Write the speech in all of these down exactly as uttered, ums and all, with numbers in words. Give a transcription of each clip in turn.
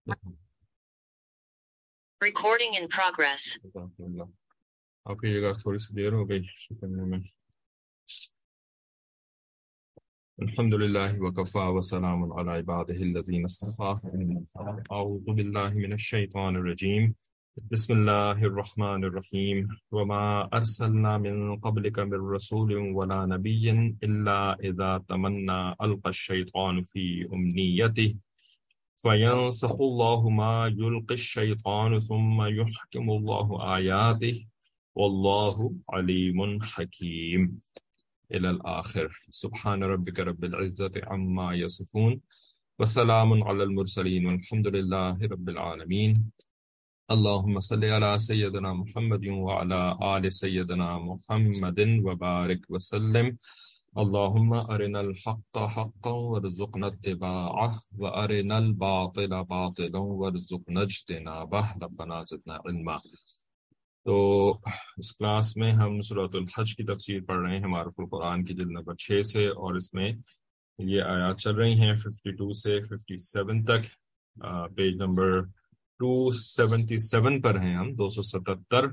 Recording in progress. आपकी जगह थोड़ी सी देर हो गई करने में. अल्हम्दुलिल्लाह वकफ़ा वसलामुन अला इबादिहिल्लज़ीना इस्तफ़ा. अऊज़ु बिल्लाहि मिनश शैतानिर रजीम. बिस्मिल्लाहिर रहमानिर रहीम. वमा अरसलना मिन क़ब्लिका मिर रसूलिन वला नबिय्यिन इल्ला इज़ा तमन्ना अल्क़ा अश-शैतानु फ़ी उम्निय्यतिहि फ़यंसख़ुल्लाहु मा युल्क़ि अश-शैतानु थुम्मा युहकिमुल्लाहु आयातिहि वल्लाहु अलीमुन हकीम. इलल आखिर. सुब्हान रब्बिका रब्बिल इज़्ज़ति अम्मा यसिफून वसलामुन अलल मुरसलीन वल्हम्दुलिल्लाहि रब्बिल आलमीन. अल्लाहुम्मा सल्लि अला सय्यिदिना मुहम्मदिन व अला आलि सय्यिदिना मुहम्मदिन व बारिक व सल्लिम. अल्लाहुम्मा अरिनल हक़्क़ हक़्क़न वरज़ुक़ना इत्तिबाअह व अरिनल बातिला बातिलन वरज़ुक़ना इज्तिनाबह. रब्बना ज़िदना इल्मा. तो इस क्लास में हम सूरतुल हज की तफसीर पढ़ रहे हैं मारुफुल कुरान की जिल्द नंबर छः से, और इसमें ये आयत चल रही हैं बावन से सत्तावन तक. पेज नंबर दो सौ सतहत्तर पर हैं हम. दो सौ सतहत्तर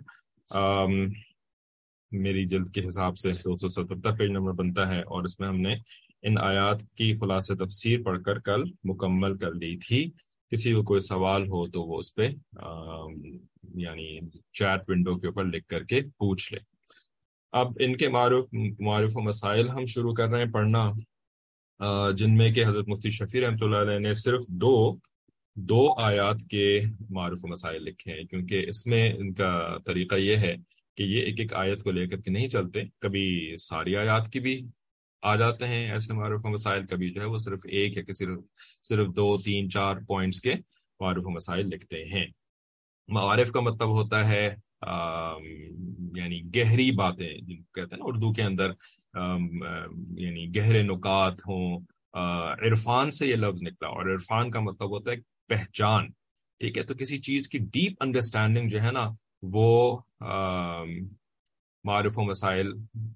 मेरी जिल्द के हिसाब से दो सौ सतहत्तर पेज नंबर बनता है, और इसमें हमने इन आयत की खुलासा तफसीर पढ़कर कल मुकम्मल कर ली थी. किसी को कोई सवाल हो तो वो उस पर यानी चैट विंडो के ऊपर लिख करके पूछ ले. अब इनके मारूफ मारूफ मसाइल हम शुरू कर रहे हैं पढ़ना, जिनमें के हज़रत मुफ्ती शफी रहमतुल्लाह अलैह ने सिर्फ दो दो आयत के मारूफ मसाइल लिखे हैं, क्योंकि इसमें इनका तरीका ये है कि ये एक एक आयत को लेकर के नहीं चलते. कभी सारी आयत की भी आ जाते हैं ऐसे मारूफ मसाइल, कभी जो है वो सिर्फ एक या किसी सिर्फ दो तीन चार पॉइंट्स के मारूफ मसाइल लिखते हैं. मारिफ का मतलब होता है यानी गहरी बातें, जिनको कहते हैं ना उर्दू के अंदर यानी गहरे नुकात हों. इरफान से ये लफ्ज़ निकला, और इरफान का मतलब होता है पहचान. ठीक है, तो किसी चीज़ की डीप अंडरस्टैंडिंग जो है ना वो मारिफ व मसाइल.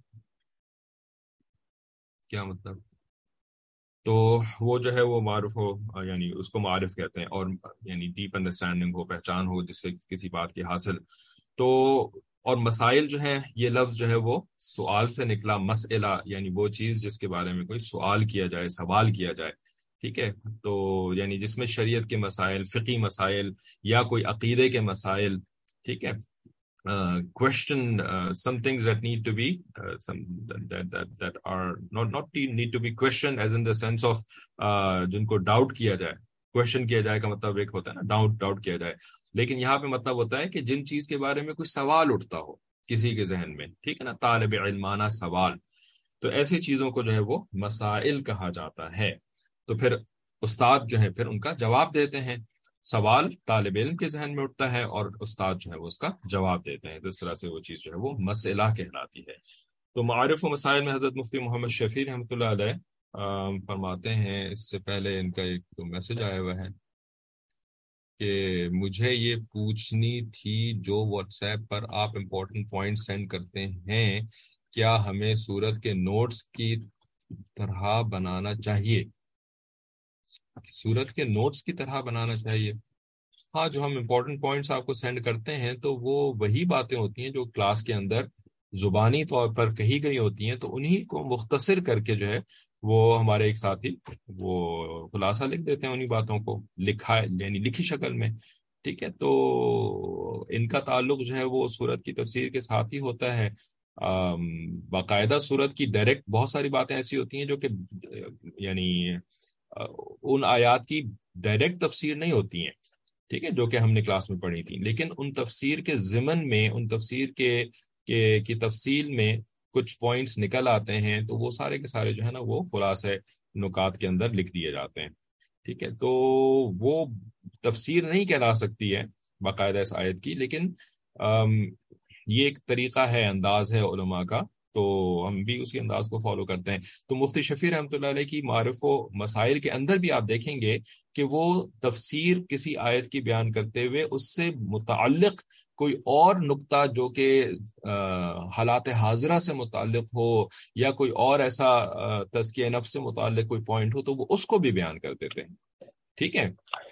क्या मतलब? तो वो जो है वो मारूफ हो यानी उसको मारिफ कहते हैं, और यानी डीप अंडरस्टैंडिंग हो, पहचान हो जिससे किसी बात की हासिल. तो और मसाइल जो है, ये लफ्ज़ जो है वो सवाल से निकला. मसइला यानी वो चीज़ जिसके बारे में कोई सवाल किया जाए, सवाल किया जाए. ठीक है, तो यानी जिसमें शरीयत के मसाइल, फ़िक़ी मसाइल या कोई अकीदे के मसाइल. ठीक है, Uh, question uh, some things that need to be uh, some that that that are not not need to be questioned as in the sense of uh, जिनको डाउट किया जाए. क्वेश्चन किया जाए का मतलब एक होता है ना डाउट डाउट किया जाए, लेकिन यहाँ पे मतलब होता है कि जिन चीज के बारे में कोई सवाल उठता हो किसी के जहन में. ठीक है ना, तालिब इल्माना सवाल. तो ऐसी चीजों को जो है वो मसाइल कहा जाता है. तो फिर उस्ताद जो है फिर उनका जवाब देते हैं. सवाल तालिब इल्म के जहन में उठता है और उस्ताद जो है वो उसका जवाब देते हैं. तो इस तरह से वो चीज़ जो है वो मसला कहलाती है. तो मारिफ व मसाइल में हज़रत मुफ्ती मोहम्मद शफी रहमतुल्लाह अलैह फरमाते हैं, इससे पहले इनका एक तो मैसेज आया हुआ है कि मुझे ये पूछनी थी, जो व्हाट्सएप पर आप इम्पोर्टेंट पॉइंट सेंड करते हैं, क्या हमें सूरत के नोट्स की तरह बनाना चाहिए? सूरत के नोट्स की तरह बनाना चाहिए. हाँ, जो हम इम्पोर्टेंट पॉइंट्स आपको सेंड करते हैं तो वो वही बातें होती हैं जो क्लास के अंदर जुबानी तौर पर कही गई होती हैं, तो उन्हीं को मुख्तसर करके जो है वो हमारे एक साथी वो खुलासा लिख देते हैं उन्हीं बातों को, लिखा यानी लिखी शक्ल में. ठीक है, तो इनका ताल्लुक जो है वो सूरत की तफसीर के साथ ही होता है. बाकायदा सूरत की डायरेक्ट बहुत सारी बातें ऐसी होती हैं जो कि यानी उन आयात की डायरेक्ट तफसीर नहीं होती हैं. ठीक है, जो कि हमने क्लास में पढ़ी थी, लेकिन उन तफसीर के ज़िमन में, उन तफसीर के, के की तफसील में कुछ पॉइंट्स निकल आते हैं, तो वो सारे के सारे जो है ना वो खुलासे नुकात के अंदर लिख दिए जाते हैं. ठीक है, तो वो तफसीर नहीं कहला सकती है बाकायदा इस आयत की, लेकिन आम, ये एक तरीका है, अंदाज है उलमा का, तो हम भी उसी अंदाज को फॉलो करते हैं. तो मुफ्ती शफी रहमतुल्लाह अलैह की मारिफ व मसाइल के अंदर भी आप देखेंगे कि वो तफसीर किसी आयत की बयान करते हुए उससे मुताल्लिक कोई और नुक्ता जो कि हालात हाज़िरा से मुताल्लिक हो या कोई और ऐसा तज़किया नफ्स से मुताल्लिक कोई पॉइंट हो, तो वो उसको भी बयान कर देते हैं. ठीक है,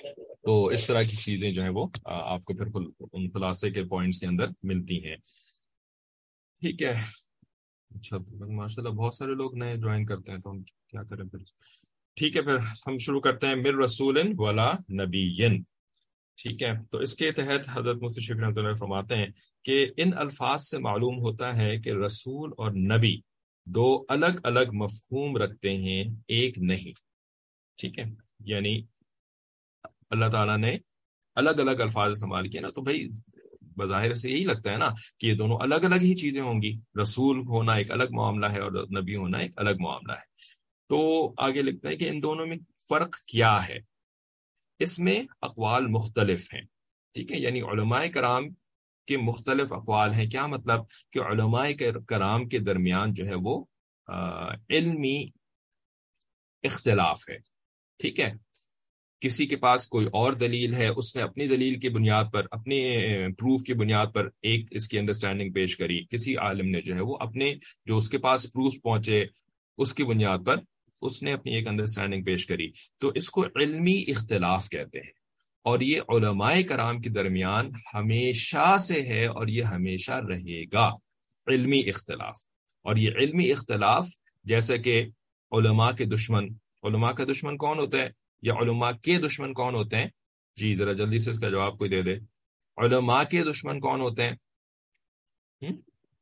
تو اس طرح کی چیزیں جو ہیں وہ آپ کو پھر ان خلاصے کے پوائنٹس کے اندر ملتی ہیں. ٹھیک ہے. اچھا ماشاء اللہ بہت سارے لوگ نئے جوائن کرتے ہیں تو ہم کیا کریں پھر. ٹھیک ہے پھر ہم شروع کرتے ہیں. مر رسول ولا نبی. ٹھیک ہے. تو اس کے تحت حضرت مفتی شفیع رحمۃ اللہ فرماتے ہیں کہ ان الفاظ سے معلوم ہوتا ہے کہ رسول اور نبی دو الگ الگ مفہوم رکھتے ہیں، ایک نہیں. ٹھیک ہے. یعنی اللہ تعالیٰ نے الگ الگ الفاظ استعمال کیے نا، تو بھائی بظاہر سے یہی لگتا ہے نا کہ یہ دونوں الگ الگ ہی چیزیں ہوں گی. رسول ہونا ایک الگ معاملہ ہے اور نبی ہونا ایک الگ معاملہ ہے. تو آگے لکھتے ہیں کہ ان دونوں میں فرق کیا ہے. اس میں اقوال مختلف ہیں. ٹھیک ہے. یعنی علماء کرام کے مختلف اقوال ہیں. کیا مطلب کہ علماء کرام کے درمیان جو ہے وہ علمی اختلاف ہے. ٹھیک ہے. کسی کے پاس کوئی اور دلیل ہے، اس نے اپنی دلیل کی بنیاد پر، اپنی پروف کی بنیاد پر ایک اس کی انڈرسٹینڈنگ پیش کری. کسی عالم نے جو ہے وہ اپنے جو اس کے پاس پروف پہنچے اس کی بنیاد پر اس نے اپنی ایک انڈرسٹینڈنگ پیش کری. تو اس کو علمی اختلاف کہتے ہیں. اور یہ علماء کرام کے درمیان ہمیشہ سے ہے اور یہ ہمیشہ رہے گا، علمی اختلاف. اور یہ علمی اختلاف جیسے کہ علماء کے دشمن، علماء کا دشمن کون ہوتا ہے یا علماء کے دشمن کون ہوتے ہیں؟ جی ذرا جلدی سے اس کا جواب کوئی دے دے. علماء کے دشمن کون ہوتے ہیں؟ ہم؟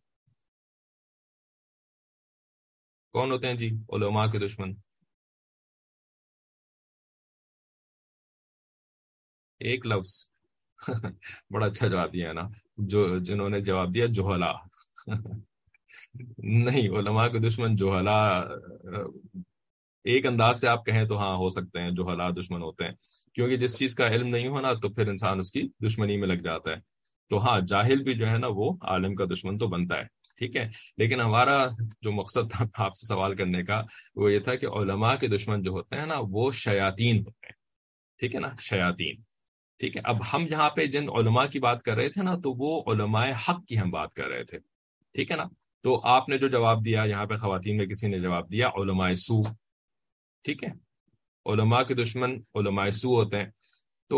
کون ہوتے ہیں جی علماء کے دشمن؟ ایک لفظ بڑا اچھا جواب دیا ہے نا، جو جنہوں نے جواب دیا جوہلا. نہیں، علماء کے دشمن جوہلا ایک انداز سے آپ کہیں تو ہاں ہو سکتے ہیں جو حالات دشمن ہوتے ہیں، کیونکہ جس چیز کا علم نہیں ہونا تو پھر انسان اس کی دشمنی میں لگ جاتا ہے. تو ہاں جاہل بھی جو ہے نا وہ عالم کا دشمن تو بنتا ہے. ٹھیک ہے. لیکن ہمارا جو مقصد تھا آپ سے سوال کرنے کا وہ یہ تھا کہ علماء کے دشمن جو ہوتے ہیں نا وہ شیاطین ہوتے ہیں. ٹھیک ہے نا، شیاطین. ٹھیک ہے. اب ہم جہاں پہ جن علماء کی بات کر رہے تھے نا تو وہ علماء حق کی ہم بات کر رہے تھے. ٹھیک ہے نا. تو آپ نے جو جواب دیا یہاں پہ خواتین میں کسی نے جواب دیا علماء سو. ٹھیک ہے. علماء کے دشمن علماء سو ہوتے ہیں. تو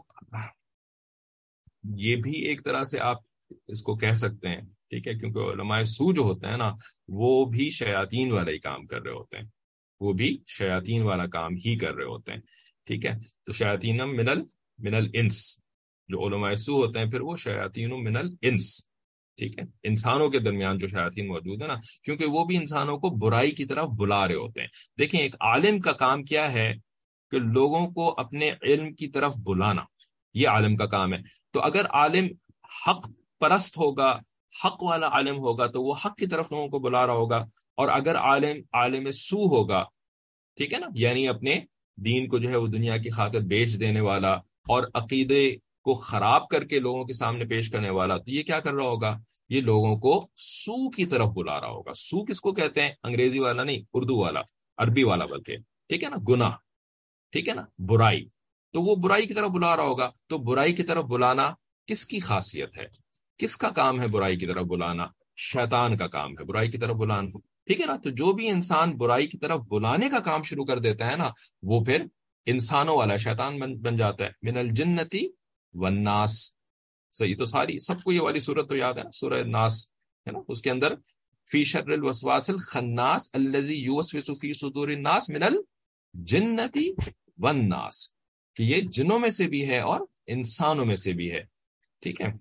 یہ بھی ایک طرح سے آپ اس کو کہہ سکتے ہیں. ٹھیک ہے. کیونکہ علماء سو جو ہوتے ہیں نا وہ بھی شیاطین والا ہی کام کر رہے ہوتے ہیں، وہ بھی شیاطین والا کام ہی کر رہے ہوتے ہیں. ٹھیک ہے. تو شیاطین من ال من الانس، جو علماء سو ہوتے ہیں پھر وہ شیاطین من الانس. ٹھیک ہے. انسانوں کے درمیان جو شیاطین موجود ہے نا، کیونکہ وہ بھی انسانوں کو برائی کی طرف بلا رہے ہوتے ہیں. دیکھیں ایک عالم کا کام کیا ہے کہ لوگوں کو اپنے علم کی طرف بلانا، یہ عالم کا کام ہے. تو اگر عالم حق پرست ہوگا، حق والا عالم ہوگا تو وہ حق کی طرف لوگوں کو بلا رہا ہوگا. اور اگر عالم عالم سو ہوگا، ٹھیک ہے نا، یعنی اپنے دین کو جو ہے وہ دنیا کی خاطر بیچ دینے والا اور عقیدے کو خراب کر کے لوگوں کے سامنے پیش کرنے والا، تو یہ کیا کر رہا ہوگا؟ یہ لوگوں کو سو کی طرف بلا رہا ہوگا. سو کس کو کہتے ہیں؟ انگریزی والا نہیں، اردو والا، عربی والا بلکہ. ٹھیک ہے نا. گناہ. ٹھیک ہے نا. برائی. تو وہ برائی کی طرف بلا رہا ہوگا. تو برائی کی طرف بلانا کس کی خاصیت ہے؟ کس کا کام ہے برائی کی طرف بلانا؟ شیطان کا کام ہے برائی کی طرف بلانا. ٹھیک ہے نا. تو جو بھی انسان برائی کی طرف بلانے کا کام شروع کر دیتا ہے نا وہ پھر انسانوں والا شیطان بن, بن جاتا ہے. من الجنتی والناس. صحیح. تو ساری سب کو یہ والی صورت تو یاد ہے نا، سورہ ناس ہے نا، اس کے اندر فی شر الوسواس الخناس الذی یوسوس فی صدور الناس من الجنتی والناس، کہ یہ جنوں میں سے بھی ہے اور انسانوں میں سے بھی ہے. ٹھیک ہے.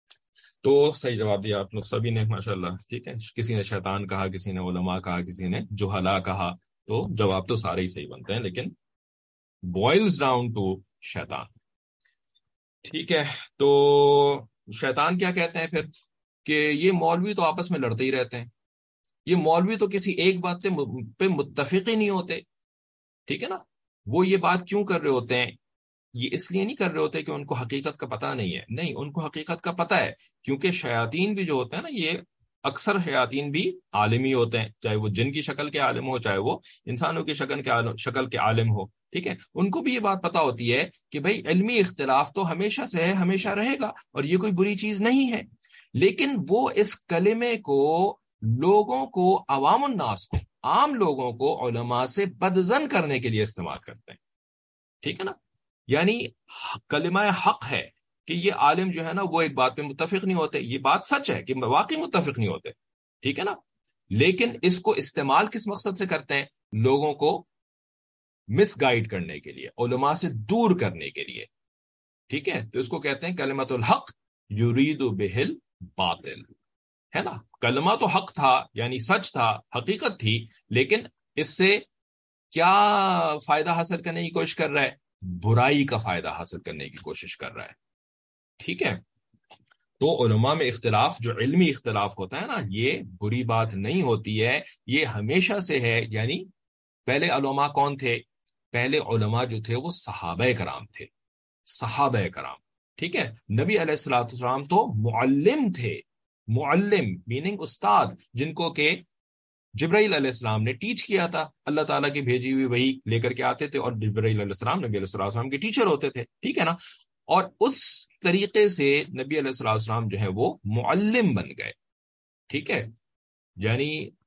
تو صحیح جواب دیا آپ لوگ سبھی نے ماشاءاللہ. ٹھیک ہے. کسی نے شیطان کہا، کسی نے علماء کہا، کسی نے جہلا کہا. تو جواب تو سارے ہی صحیح بنتے ہیں لیکن بوائلز ڈاؤن ٹو شیطان. ٹھیک ہے. تو شیطان کیا کہتے ہیں پھر کہ یہ مولوی تو آپس میں لڑتے ہی رہتے ہیں، یہ مولوی تو کسی ایک بات پہ متفق ہی نہیں ہوتے. ٹھیک ہے نا. وہ یہ بات کیوں کر رہے ہوتے ہیں؟ یہ اس لیے نہیں کر رہے ہوتے کہ ان کو حقیقت کا پتہ نہیں ہے، نہیں، ان کو حقیقت کا پتہ ہے. کیونکہ شیاطین بھی جو ہوتے ہیں نا، یہ اکثر شیاطین بھی عالمی ہوتے ہیں، چاہے وہ جن کی شکل کے عالم ہو چاہے وہ انسانوں کی شکل کے عالم شکل کے عالم ہو. ٹھیک ہے. ان کو بھی یہ بات پتہ ہوتی ہے کہ بھائی علمی اختلاف تو ہمیشہ سے ہے، ہمیشہ رہے گا اور یہ کوئی بری چیز نہیں ہے. لیکن وہ اس کلمے کو لوگوں کو، عوام الناس کو، عام لوگوں کو علماء سے بدظن کرنے کے لیے استعمال کرتے ہیں. ٹھیک ہے نا. یعنی کلمہ حق ہے کہ یہ عالم جو ہے نا وہ ایک بات پہ متفق نہیں ہوتے، یہ بات سچ ہے کہ واقعی متفق نہیں ہوتے، ٹھیک ہے نا، لیکن اس کو استعمال کس مقصد سے کرتے ہیں؟ لوگوں کو مس گائیڈ کرنے کے لیے، علماء سے دور کرنے کے لیے، ٹھیک ہے، تو اس کو کہتے ہیں کلمۃ الحق یرید بہل باطل، ہے نا، کلمہ تو حق تھا یعنی سچ تھا، حقیقت تھی، لیکن اس سے کیا فائدہ حاصل کرنے کی کوشش کر رہا ہے؟ برائی کا فائدہ حاصل کرنے کی کوشش کر رہا ہے، ٹھیک ہے۔ تو علماء میں اختلاف جو علمی اختلاف ہوتا ہے نا، یہ بری بات نہیں ہوتی ہے، یہ ہمیشہ سے ہے، یعنی پہلے علماء کون تھے؟ پہلے علماء جو تھے وہ صحابہ کرام تھے، صحابہ کرام، ٹھیک ہے۔ نبی علیہ الصلوۃ والسلام تو معلم تھے، معلم میننگ استاد، جن کو کہ جبرائیل علیہ السلام نے ٹیچ کیا تھا، اللہ تعالیٰ کی بھیجی ہوئی وہی لے کر کے آتے تھے، اور جبرائیل علیہ السلام نبی علیہ الصلوۃ والسلام کے ٹیچر ہوتے تھے، ٹھیک ہے نا، اور اس طریقے سے نبی علیہ الصلوۃ والسلام جو ہے وہ معلم بن گئے، ٹھیک ہے، یعنی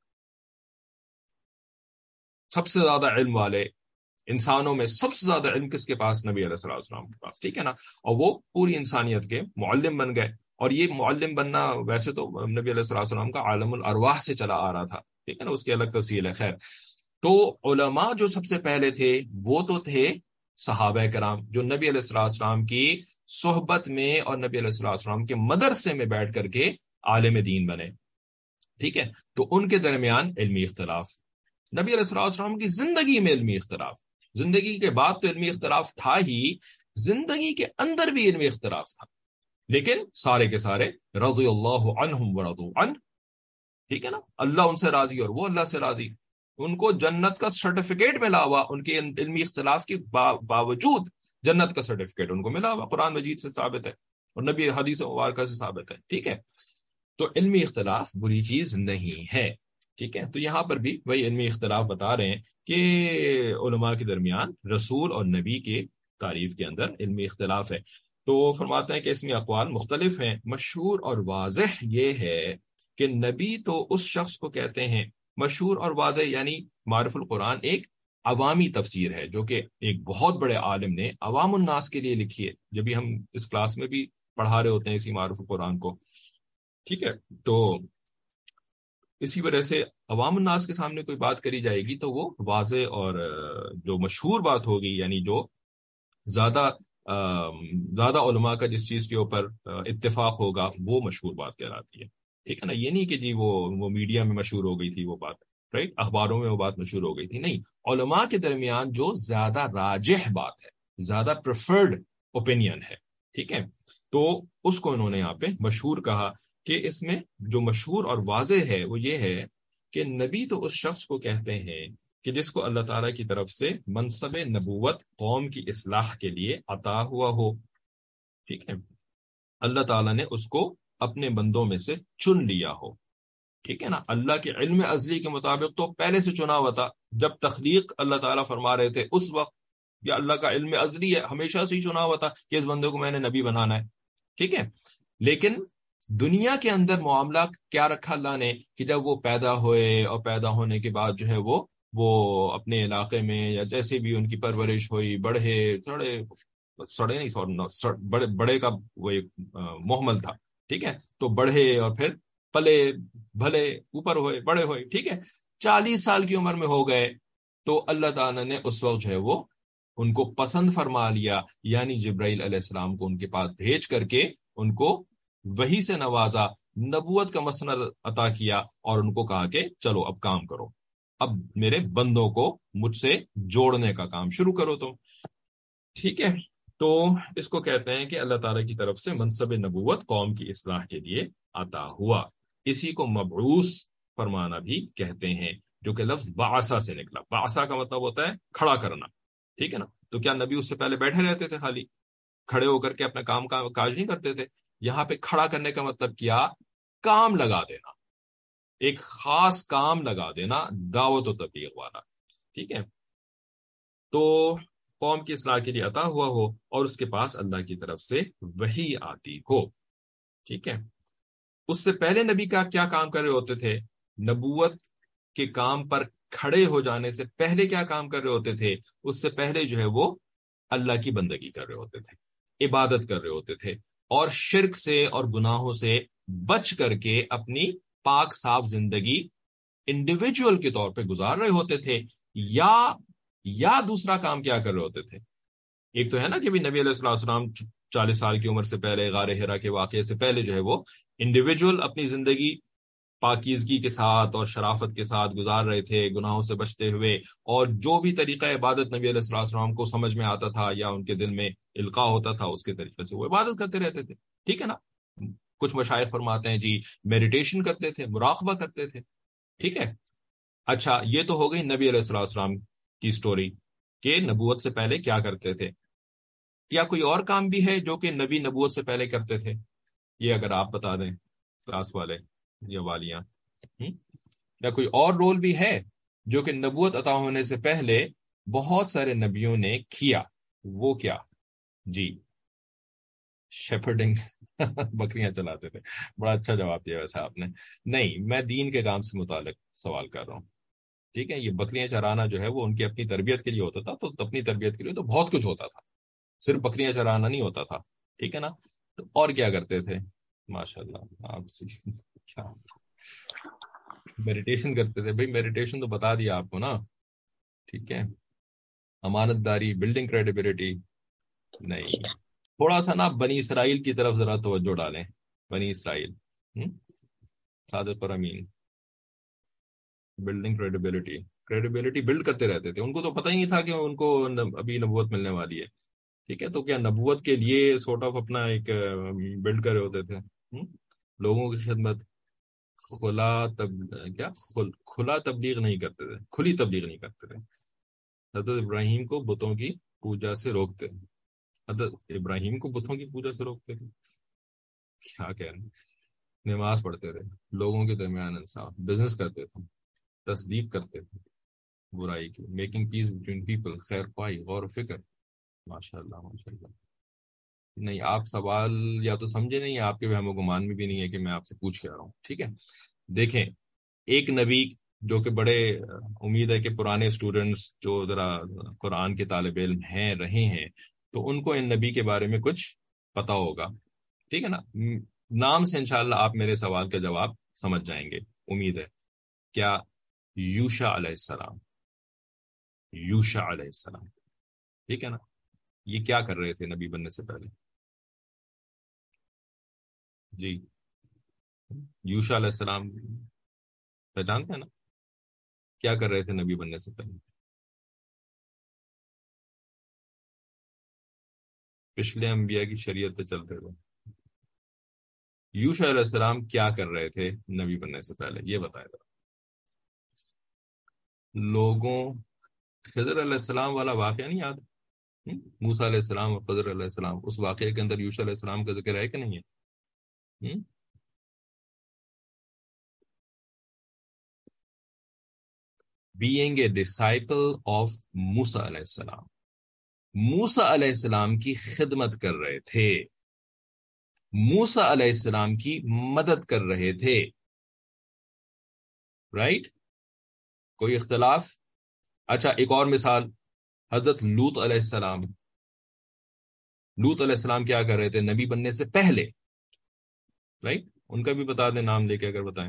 سب سے زیادہ علم والے انسانوں میں سب سے زیادہ علم کس کے پاس؟ نبی علیہ الصلوۃ والسلام کے پاس، ٹھیک ہے نا، اور وہ پوری انسانیت کے معلم بن گئے، اور یہ معلم بننا ویسے تو نبی علیہ الصلوۃ والسلام کا عالم الارواح سے چلا آ رہا تھا، ٹھیک ہے نا، اس کی الگ تفصیل ہے، خیر۔ تو علماء جو سب سے پہلے تھے وہ تو تھے صحابہ کرام، جو نبی علیہ الصلوۃ والسلام کی صحبت میں اور نبی علیہ الصلوۃ والسلام کے مدرسے میں بیٹھ کر کے عالم دین بنے، ٹھیک ہے، تو ان کے درمیان علمی اختلاف، نبی علیہ الصلوۃ والسلام کی زندگی میں علمی اختلاف، زندگی کے بعد تو علمی اختلاف تھا ہی، زندگی کے اندر بھی علمی اختلاف تھا، لیکن سارے کے سارے رضی اللہ عنہم ورضوا عنہ، ٹھیک ہے نا، اللہ ان سے راضی اور وہ اللہ سے راضی، ان کو جنت کا سرٹیفکیٹ ملا ہوا، ان کے علمی اختلاف کے باوجود جنت کا سرٹیفکیٹ ان کو ملا ہوا، قرآن مجید سے ثابت ہے اور نبی حدیث مبارکہ سے ثابت ہے، ٹھیک ہے، تو علمی اختلاف بری چیز نہیں ہے، ٹھیک ہے۔ تو یہاں پر بھی وہی علمی اختلاف بتا رہے ہیں کہ علماء کے درمیان رسول اور نبی کے تعریف کے اندر علمی اختلاف ہے، تو فرماتے ہیں کہ اس میں اقوال مختلف ہیں، مشہور اور واضح یہ ہے کہ نبی تو اس شخص کو کہتے ہیں، مشہور اور واضح یعنی معرف القرآن ایک عوامی تفسیر ہے جو کہ ایک بہت بڑے عالم نے عوام الناس کے لیے لکھی ہے، جب بھی ہم اس کلاس میں بھی پڑھا رہے ہوتے ہیں اسی معرف القرآن کو، ٹھیک ہے، تو اسی وجہ سے عوام الناس کے سامنے کوئی بات کری جائے گی تو وہ واضح اور جو مشہور بات ہوگی، یعنی جو زیادہ زیادہ علماء کا جس چیز کے اوپر اتفاق ہوگا وہ مشہور بات کہلاتی ہے، ٹھیک ہے نا، یہ نہیں کہ جی وہ وہ میڈیا میں مشہور ہو گئی تھی وہ بات، رائٹ، اخباروں میں وہ بات مشہور ہو گئی تھی، نہیں، علماء کے درمیان جو زیادہ راجح بات ہے، زیادہ پریفرڈ اوپینین ہے، ٹھیک ہے، تو اس کو انہوں نے یہاں پہ مشہور کہا، کہ اس میں جو مشہور اور واضح ہے وہ یہ ہے کہ نبی تو اس شخص کو کہتے ہیں کہ جس کو اللہ تعالیٰ کی طرف سے منصب نبوت قوم کی اصلاح کے لیے عطا ہوا ہو، ٹھیک ہے، اللہ تعالیٰ نے اس کو اپنے بندوں میں سے چن لیا ہو، ٹھیک ہے نا، اللہ کے علم ازلی کے مطابق تو پہلے سے چنا ہوا تھا، جب تخلیق اللہ تعالیٰ فرما رہے تھے اس وقت، یا اللہ کا علم ازلی ہے، ہمیشہ سے ہی چنا ہوا تھا کہ اس بندے کو میں نے نبی بنانا ہے، ٹھیک ہے، لیکن دنیا کے اندر معاملہ کیا رکھا اللہ نے کہ جب وہ پیدا ہوئے اور پیدا ہونے کے بعد جو ہے وہ وہ اپنے علاقے میں یا جیسے بھی ان کی پرورش ہوئی، بڑھے سڑے سڑے نہیں سوری بڑے بڑے کا وہ ایک محمل تھا، ٹھیک ہے، تو بڑھے اور پھر پلے بھلے اوپر ہوئے بڑے ہوئے، ٹھیک ہے، چالیس سال کی عمر میں ہو گئے تو اللہ تعالیٰ نے اس وقت جو ہے وہ ان کو پسند فرما لیا، یعنی جبرائیل علیہ السلام کو ان کے پاس بھیج کر کے ان کو وہی سے نوازا، نبوت کا مسند عطا کیا اور ان کو کہا کہ چلو اب کام کرو، اب میرے بندوں کو مجھ سے جوڑنے کا کام شروع کرو تم، ٹھیک ہے، تو اس کو کہتے ہیں کہ اللہ تعالیٰ کی طرف سے منصب نبوت قوم کی اصلاح کے لیے عطا ہوا، اسی کو مبعوث فرمانا بھی کہتے ہیں، جو کہ لفظ بعثا سے نکلا، بعثا کا مطلب ہوتا ہے کھڑا کرنا، ٹھیک ہے نا، تو کیا نبی اس سے پہلے بیٹھے رہتے تھے خالی کھڑے ہو کر کے اپنا کام کاج نہیں کرتے تھے؟ یہاں پہ کھڑا کرنے کا مطلب کیا؟ کام لگا دینا، ایک خاص کام لگا دینا، دعوت و تبلیغ والا، ٹھیک ہے، تو قوم کی اصلاح کے لیے عطا ہوا ہو اور اس کے پاس اللہ کی طرف سے وحی آتی ہو، ٹھیک ہے، اس سے پہلے نبی کا کیا کام کر رہے ہوتے تھے؟ نبوت کے کام پر کھڑے ہو جانے سے پہلے کیا کام کر رہے ہوتے تھے؟ اس سے پہلے جو ہے وہ اللہ کی بندگی کر رہے ہوتے تھے، عبادت کر رہے ہوتے تھے، اور شرک سے اور گناہوں سے بچ کر کے اپنی پاک صاف زندگی انڈیویجول کے طور پہ گزار رہے ہوتے تھے، یا یا دوسرا کام کیا کر رہے ہوتے تھے. ایک تو ہے نا کہ بھی نبی علیہ الصلوۃ والسلام چالیس سال کی عمر سے پہلے غار حرا کے واقعے سے پہلے جو ہے وہ انڈیویجول اپنی زندگی پاکیزگی کے ساتھ اور شرافت کے ساتھ گزار رہے تھے، گناہوں سے بچتے ہوئے، اور جو بھی طریقہ عبادت نبی علیہ الصلوۃ والسلام کو سمجھ میں آتا تھا یا ان کے دل میں القاء ہوتا تھا اس کے طریقے سے وہ عبادت کرتے رہتے تھے. ٹھیک ہے نا. کچھ مشائخ فرماتے ہیں جی میڈیٹیشن کرتے تھے، مراقبہ کرتے تھے. ٹھیک ہے. اچھا یہ تو ہو گئی نبی علیہ الصلوۃ والسلام کی سٹوری کہ نبوت سے پہلے کیا کرتے تھے. یا کوئی اور کام بھی ہے جو کہ نبی نبوت سے پہلے کرتے تھے؟ یہ اگر آپ بتا دیں کلاس والے یا والیاں. یا کوئی اور رول بھی ہے جو کہ نبوت عطا ہونے سے پہلے بہت سارے نبیوں نے کیا؟ وہ کیا؟ جی شیپرڈنگ بکریاں چلاتے تھے. بڑا اچھا جواب دیا ویسے آپ نے. نہیں، میں دین کے کام سے متعلق سوال کر رہا ہوں. ٹھیک ہے. یہ بکریاں چرانا جو ہے وہ ان کی اپنی تربیت کے لیے ہوتا تھا، تو اپنی تربیت کے لیے تو بہت کچھ ہوتا تھا، صرف بکریاں چرانا نہیں ہوتا تھا. ٹھیک ہے نا. تو اور کیا کرتے تھے؟ ماشاء اللہ آپ سے کیا میڈیٹیشن کرتے تھے. بھائی میڈیٹیشن تو بتا دیا آپ کو نا. ٹھیک ہے. امانت داری، بلڈنگ کریڈیبلٹی. نہیں، تھوڑا سا نا بنی اسرائیل کی طرف ذرا توجہ ڈالیں. بنی اسرائیل، صادق اور امین. بلڈنگ کریڈیبلٹی، کریڈیبلٹی بلڈ کرتے رہتے تھے. ان کو تو پتہ ہی نہیں تھا کہ ان کو ابھی نبوت ملنے والی ہے. ٹھیک ہے. تو کیا نبوت کے لیے سورٹ آف اپنا ایک بلڈ کر رہے ہوتے تھے لوگوں کی خدمت. کھلا تب کیا خل... کھلا تبلیغ نہیں کرتے تھے، کھلی تبلیغ نہیں کرتے تھے. حضرت ابراہیم کو بتوں کی پوجا سے روکتے تھے. حضرت ابراہیم کو بتوں کی پوجا سے روکتے تھے. کیا کہہ رہے ہیں. نماز پڑھتے تھے، لوگوں کے درمیان انصاف، بزنس کرتے تھے، تصدیق کرتے تھے برائی کی، میکنگ پیس بٹوین پیپل، خیر خواہی، غور و فکر. ماشاء اللہ ماشاء اللہ. نہیں آپ سوال یا تو سمجھے نہیں، آپ کے وہم و گمان میں بھی نہیں ہے کہ میں آپ سے پوچھ کے آ رہا ہوں. ٹھیک ہے. دیکھیں ایک نبی جو کہ بڑے امید ہے کہ پرانے اسٹوڈنٹس جو ذرا قرآن کے طالب علم ہیں رہے ہیں تو ان کو ان نبی کے بارے میں کچھ پتا ہوگا. ٹھیک ہے نا. نام سے انشاءاللہ آپ میرے سوال کا جواب سمجھ جائیں گے امید ہے. کیا یوشع علیہ السلام، یوشع علیہ السلام. ٹھیک ہے نا. یہ کیا کر رہے تھے نبی بننے سے پہلے؟ جی یوشع علیہ السلام پہچانتے ہیں نا؟ کیا کر رہے تھے نبی بننے سے پہلے؟ پچھلے انبیاء کی شریعت پہ چلتے تھے. یوشع علیہ السلام کیا کر رہے تھے نبی بننے سے پہلے یہ بتائے تھا. لوگوں خضر علیہ السلام والا واقعہ نہیں یاد؟ موسیٰ علیہ السلام اور خضر علیہ السلام، اس واقعے کے اندر یوشع علیہ السلام کا ذکر ہے کہ نہیں ہے؟ being a disciple of موسیٰ علیہ السلام، موسیٰ علیہ السلام کی خدمت کر رہے تھے، موسیٰ علیہ السلام کی مدد کر رہے تھے. Right right? کوئی اختلاف؟ اچھا ایک اور مثال، حضرت لوط علیہ السلام. لوط علیہ السلام کیا کر رہے تھے نبی بننے سے پہلے؟ Right right? ان کا بھی بتا دیں نام لے کے اگر بتائیں.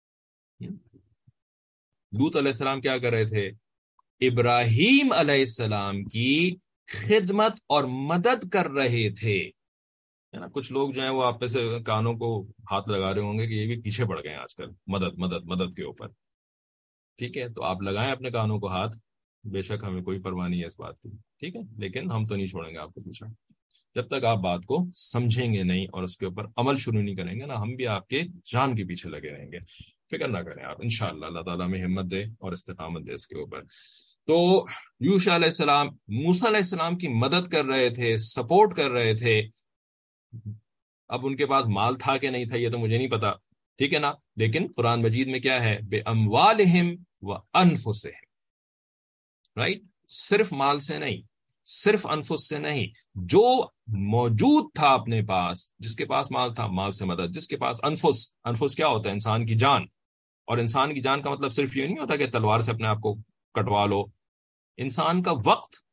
لوط علیہ السلام کیا کر رہے تھے؟ ابراہیم علیہ السلام کی خدمت اور مدد کر رہے تھے. نا کچھ لوگ جو ہیں وہ آپ سے کانوں کو ہاتھ لگا رہے ہوں گے کہ یہ بھی پیچھے پڑ گئے ہیں آج کل مدد مدد مدد کے اوپر. ٹھیک ہے. تو آپ لگائیں اپنے کانوں کو ہاتھ، بے شک ہمیں کوئی پرواہ نہیں ہے اس بات کی. ٹھیک ہے. لیکن ہم تو نہیں چھوڑیں گے آپ کو پیچھے جب تک آپ بات کو سمجھیں گے نہیں اور اس کے اوپر عمل شروع نہیں کریں گے نا. ہم بھی آپ کے جان کے پیچھے لگے رہیں گے. فکر نہ کریں آپ، انشاءاللہ اللہ تعالیٰ میں ہمت دے اور استقامت دے اس کے اوپر. تو یوشع علیہ السلام موسیٰ علیہ السلام کی مدد کر رہے تھے، سپورٹ کر رہے تھے. اب ان کے پاس مال تھا کہ نہیں تھا یہ تو مجھے نہیں پتا. ٹھیک ہے نا. لیکن قرآن مجید میں کیا ہے؟ بے اموالہم و انفسہم. رائٹ. صرف مال سے نہیں، صرف انفس سے نہیں، جو موجود تھا اپنے پاس، جس کے پاس مال تھا مال سے مدد، جس کے پاس انفس، انفس کیا ہوتا ہے؟ انسان کی جان. اور انسان کی جان کا مطلب صرف یہ نہیں ہوتا کہ تلوار سے اپنے آپ کو کٹوا لو. انسان کا وقت،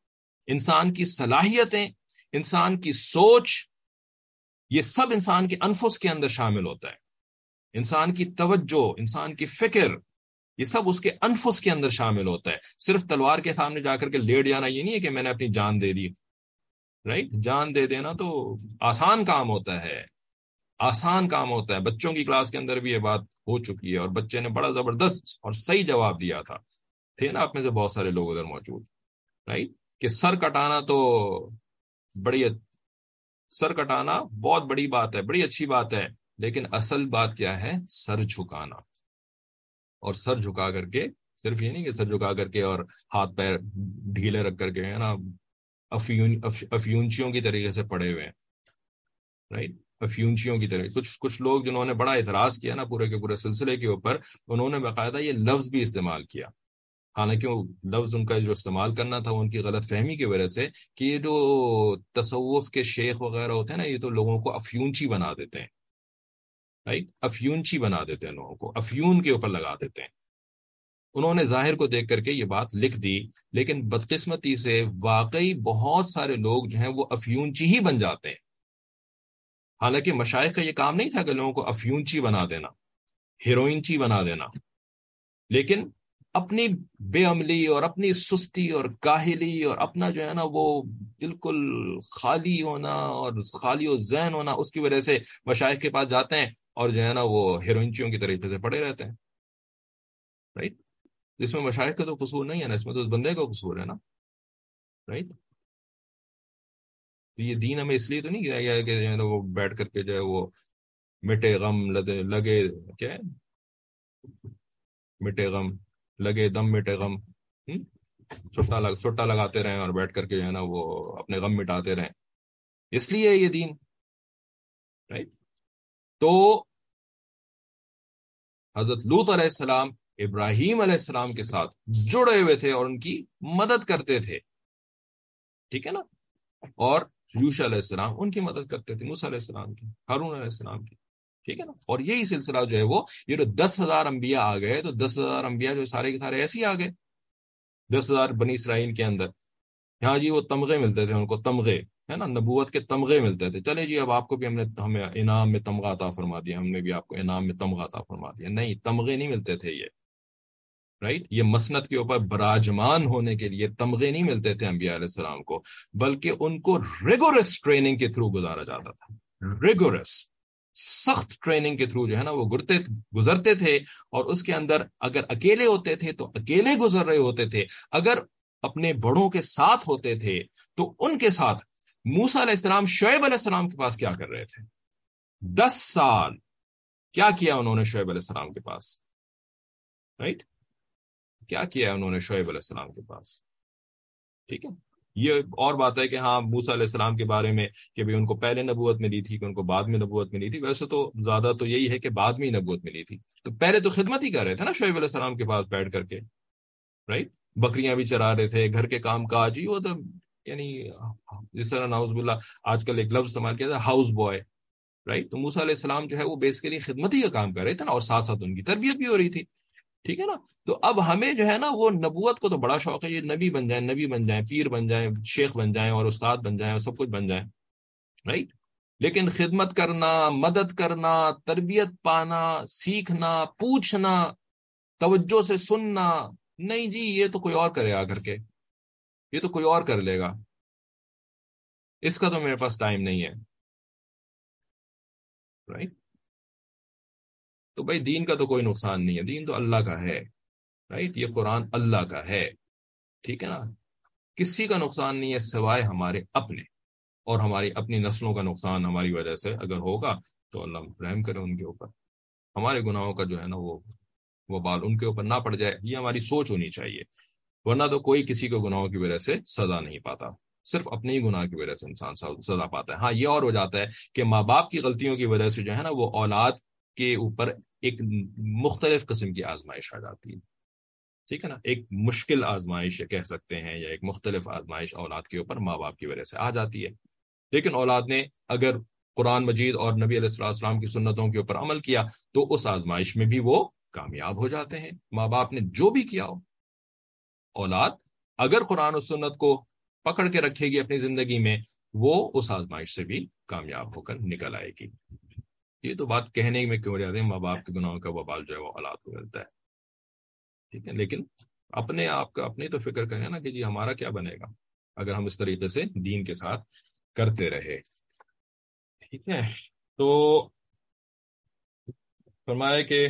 انسان کی صلاحیتیں، انسان کی سوچ، یہ سب انسان کے انفس کے اندر شامل ہوتا ہے. انسان کی توجہ، انسان کی فکر، یہ سب اس کے انفس کے اندر شامل ہوتا ہے. صرف تلوار کے سامنے جا کر کے لیٹ جانا یہ نہیں ہے کہ میں نے اپنی جان دے دی. رائٹ؟ جان دے دینا تو آسان کام ہوتا ہے، آسان کام ہوتا ہے. بچوں کی کلاس کے اندر بھی یہ بات ہو چکی ہے، اور بچے نے بڑا زبردست اور صحیح جواب دیا تھا. تھے نا آپ میں سے بہت سارے لوگ ادھر موجود. رائٹ؟ کہ سر کٹانا تو بڑی سر کٹانا بہت بڑی بات ہے، بڑی اچھی بات ہے، لیکن اصل بات کیا ہے؟ سر جھکانا. اور سر جھکا کر کے صرف یہ نہیں کہ سر جھکا کر کے اور ہاتھ پیر ڈھیلے رکھ کر کے ہے نا افیون افیونچیوں کی طریقے سے پڑے ہوئے ہیں. رائٹ؟ افیونچیوں کی طرح کچھ کچھ لوگ جنہوں نے بڑا اعتراض کیا نا پورے کے پورے سلسلے کے اوپر، انہوں نے باقاعدہ یہ لفظ بھی استعمال کیا. حالانکہ وہ لفظ ان کا جو استعمال کرنا تھا ان کی غلط فہمی کی وجہ سے، کہ یہ جو تصوف کے شیخ وغیرہ ہوتے ہیں نا، یہ تو لوگوں کو افیونچی بنا دیتے ہیں. رائٹ؟ افیونچی بنا دیتے ہیں، لوگوں کو افیون کے اوپر لگا دیتے ہیں. انہوں نے ظاہر کو دیکھ کر کے یہ بات لکھ دی، لیکن بدقسمتی سے واقعی بہت سارے لوگ جو ہیں وہ افیونچی ہی بن جاتے ہیں. حالانکہ مشائخ کا یہ کام نہیں تھا کہ لوگوں کو افیونچی بنا دینا، ہیروئنچی بنا دینا، لیکن اپنی بے عملی اور اپنی سستی اور کاہلی اور اپنا جو ہے نا وہ بالکل خالی ہونا اور خالی و ذہن ہونا، اس کی وجہ سے مشائخ کے پاس جاتے ہیں اور جو ہے نا وہ ہیروئنچیوں کی طریقے سے پڑے رہتے ہیں. رائٹ؟ اس میں مشائخ کا تو قصور نہیں ہے نا، اس میں تو اس بندے کا قصور ہے نا. رائٹ؟ یہ دین ہمیں اس لیے تو نہیں کیا گیا کہ جو ہے نا وہ بیٹھ کر کے جو ہے وہ مٹے غم لدے لگے کیا ہے مٹے غم لگے دم مٹے غم، چھٹا لگ چھٹا لگاتے رہیں اور بیٹھ کر کے جو ہے نا وہ اپنے غم مٹاتے رہیں. اس لیے یہ دین. رائٹ؟ تو حضرت لوط علیہ السلام ابراہیم علیہ السلام کے ساتھ جڑے ہوئے تھے اور ان کی مدد کرتے تھے. ٹھیک ہے نا؟ اور یوشع علیہ السلام ان کی مدد کرتے تھے، موسیٰ علیہ السلام کی، ہارون علیہ السلام کی. ٹھیک ہے نا؟ اور یہی سلسلہ جو ہے وہ یہ جو دس ہزار انبیاء آ گئے، تو دس ہزار انبیاء جو سارے کے سارے ایسے ہی آ گئے. دس ہزار بنی اسرائیل کے اندر ہاں جی وہ تمغے ملتے تھے ان کو، تمغے ہے نا، نبوت کے تمغے ملتے تھے. چلے جی اب آپ کو بھی ہم نے ہمیں انعام میں تمغہ عطا فرما دیا، ہم نے بھی آپ کو انعام میں تمغہ عطا فرما دیا. نہیں، تمغے نہیں ملتے تھے یہ. رائٹ؟ یہ مسند کے اوپر براجمان ہونے کے لیے تمغے نہیں ملتے تھے انبیاء علیہ السلام کو، بلکہ ان کو ریگورس ٹریننگ کے تھرو گزارا جاتا تھا. ریگورس سخت ٹریننگ کے تھرو جو ہے نا وہ گرتے گزرتے تھے. اور اس کے اندر اگر اکیلے ہوتے تھے تو اکیلے گزر رہے ہوتے تھے، اگر اپنے بڑوں کے ساتھ ہوتے تھے تو ان کے ساتھ. موسیٰ علیہ السلام شعیب علیہ السلام کے پاس کیا کر رہے تھے؟ دس سال کیا کیا انہوں نے شعیب علیہ السلام کے پاس؟ رائٹ؟ کیا کیا انہوں نے شعیب علیہ السلام کے پاس؟ ٹھیک ہے. یہ اور بات ہے کہ ہاں موسیٰ علیہ السلام کے بارے میں کہ بھی ان کو پہلے نبوت ملی تھی کہ ان کو بعد میں نبوت ملی تھی. ویسے تو زیادہ تو یہی ہے کہ بعد میں ہی نبوت ملی تھی. تو پہلے تو خدمت ہی کر رہے تھے نا شعیب علیہ السلام کے پاس بیٹھ کر کے. رائٹ؟ بکریاں بھی چرا رہے تھے، گھر کے کام کاج ہی وہ تو یعنی جس طرح نعوذ باللہ آج کل ایک لفظ استعمال کیا تھا ہاؤس بوائے. رائٹ؟ تو موسیٰ علیہ السلام جو ہے وہ بیسیکلی خدمت ہی کا کام کر رہے تھے نا، اور ساتھ ساتھ ان کی تربیت بھی ہو رہی تھی. ٹھیک ہے نا؟ تو اب ہمیں جو ہے نا وہ نبوت کو تو بڑا شوق ہے، یہ نبی بن جائیں، نبی بن جائیں، پیر بن جائیں، شیخ بن جائیں اور استاد بن جائیں اور سب کچھ بن جائیں. رائٹ؟ لیکن خدمت کرنا، مدد کرنا، تربیت پانا، سیکھنا، پوچھنا، توجہ سے سننا، نہیں جی یہ تو کوئی اور کرے آ کر کے، یہ تو کوئی اور کر لے گا، اس کا تو میرے پاس ٹائم نہیں ہے. رائٹ؟ تو بھائی دین کا تو کوئی نقصان نہیں ہے، دین تو اللہ کا ہے. رائٹ؟ یہ قرآن اللہ کا ہے. ٹھیک ہے نا؟ کسی کا نقصان نہیں ہے سوائے ہمارے اپنے، اور ہماری اپنی نسلوں کا نقصان ہماری وجہ سے اگر ہوگا تو اللہ رحم کرے ان کے اوپر. ہمارے گناہوں کا جو ہے نا وہ وہ بال ان کے اوپر نہ پڑ جائے، یہ ہماری سوچ ہونی چاہیے. ورنہ تو کوئی کسی کو گناہوں کی وجہ سے سزا نہیں پاتا، صرف اپنے ہی گناہ کی وجہ سے انسان سزا پاتا ہے. ہاں یہ اور ہو جاتا ہے کہ ماں باپ کی غلطیوں کی وجہ سے جو ہے نا وہ اولاد کے اوپر ایک مختلف قسم کی آزمائش آ جاتی ہے. ٹھیک ہے نا؟ ایک مشکل آزمائش کہہ سکتے ہیں، یا ایک مختلف آزمائش اولاد کے اوپر ماں باپ کی وجہ سے آ جاتی ہے. لیکن اولاد نے اگر قرآن مجید اور نبی علیہ السلام کی سنتوں کے اوپر عمل کیا تو اس آزمائش میں بھی وہ کامیاب ہو جاتے ہیں. ماں باپ نے جو بھی کیا ہو، اولاد اگر قرآن و سنت کو پکڑ کے رکھے گی اپنی زندگی میں، وہ اس آزمائش سے بھی کامیاب ہو کر نکل آئے گی۔ یہ تو بات کہنے میں کیوں جاتے ہیں، ماں باپ کے گناہوں کا وبال جو ہے وہ اولاد کو ملتا ہے، ٹھیک ہے، لیکن اپنے آپ کا اپنی تو فکر کریں نا کہ جی ہمارا کیا بنے گا اگر ہم اس طریقے سے دین کے ساتھ کرتے رہے، ٹھیک ہے۔ تو فرمایا کہ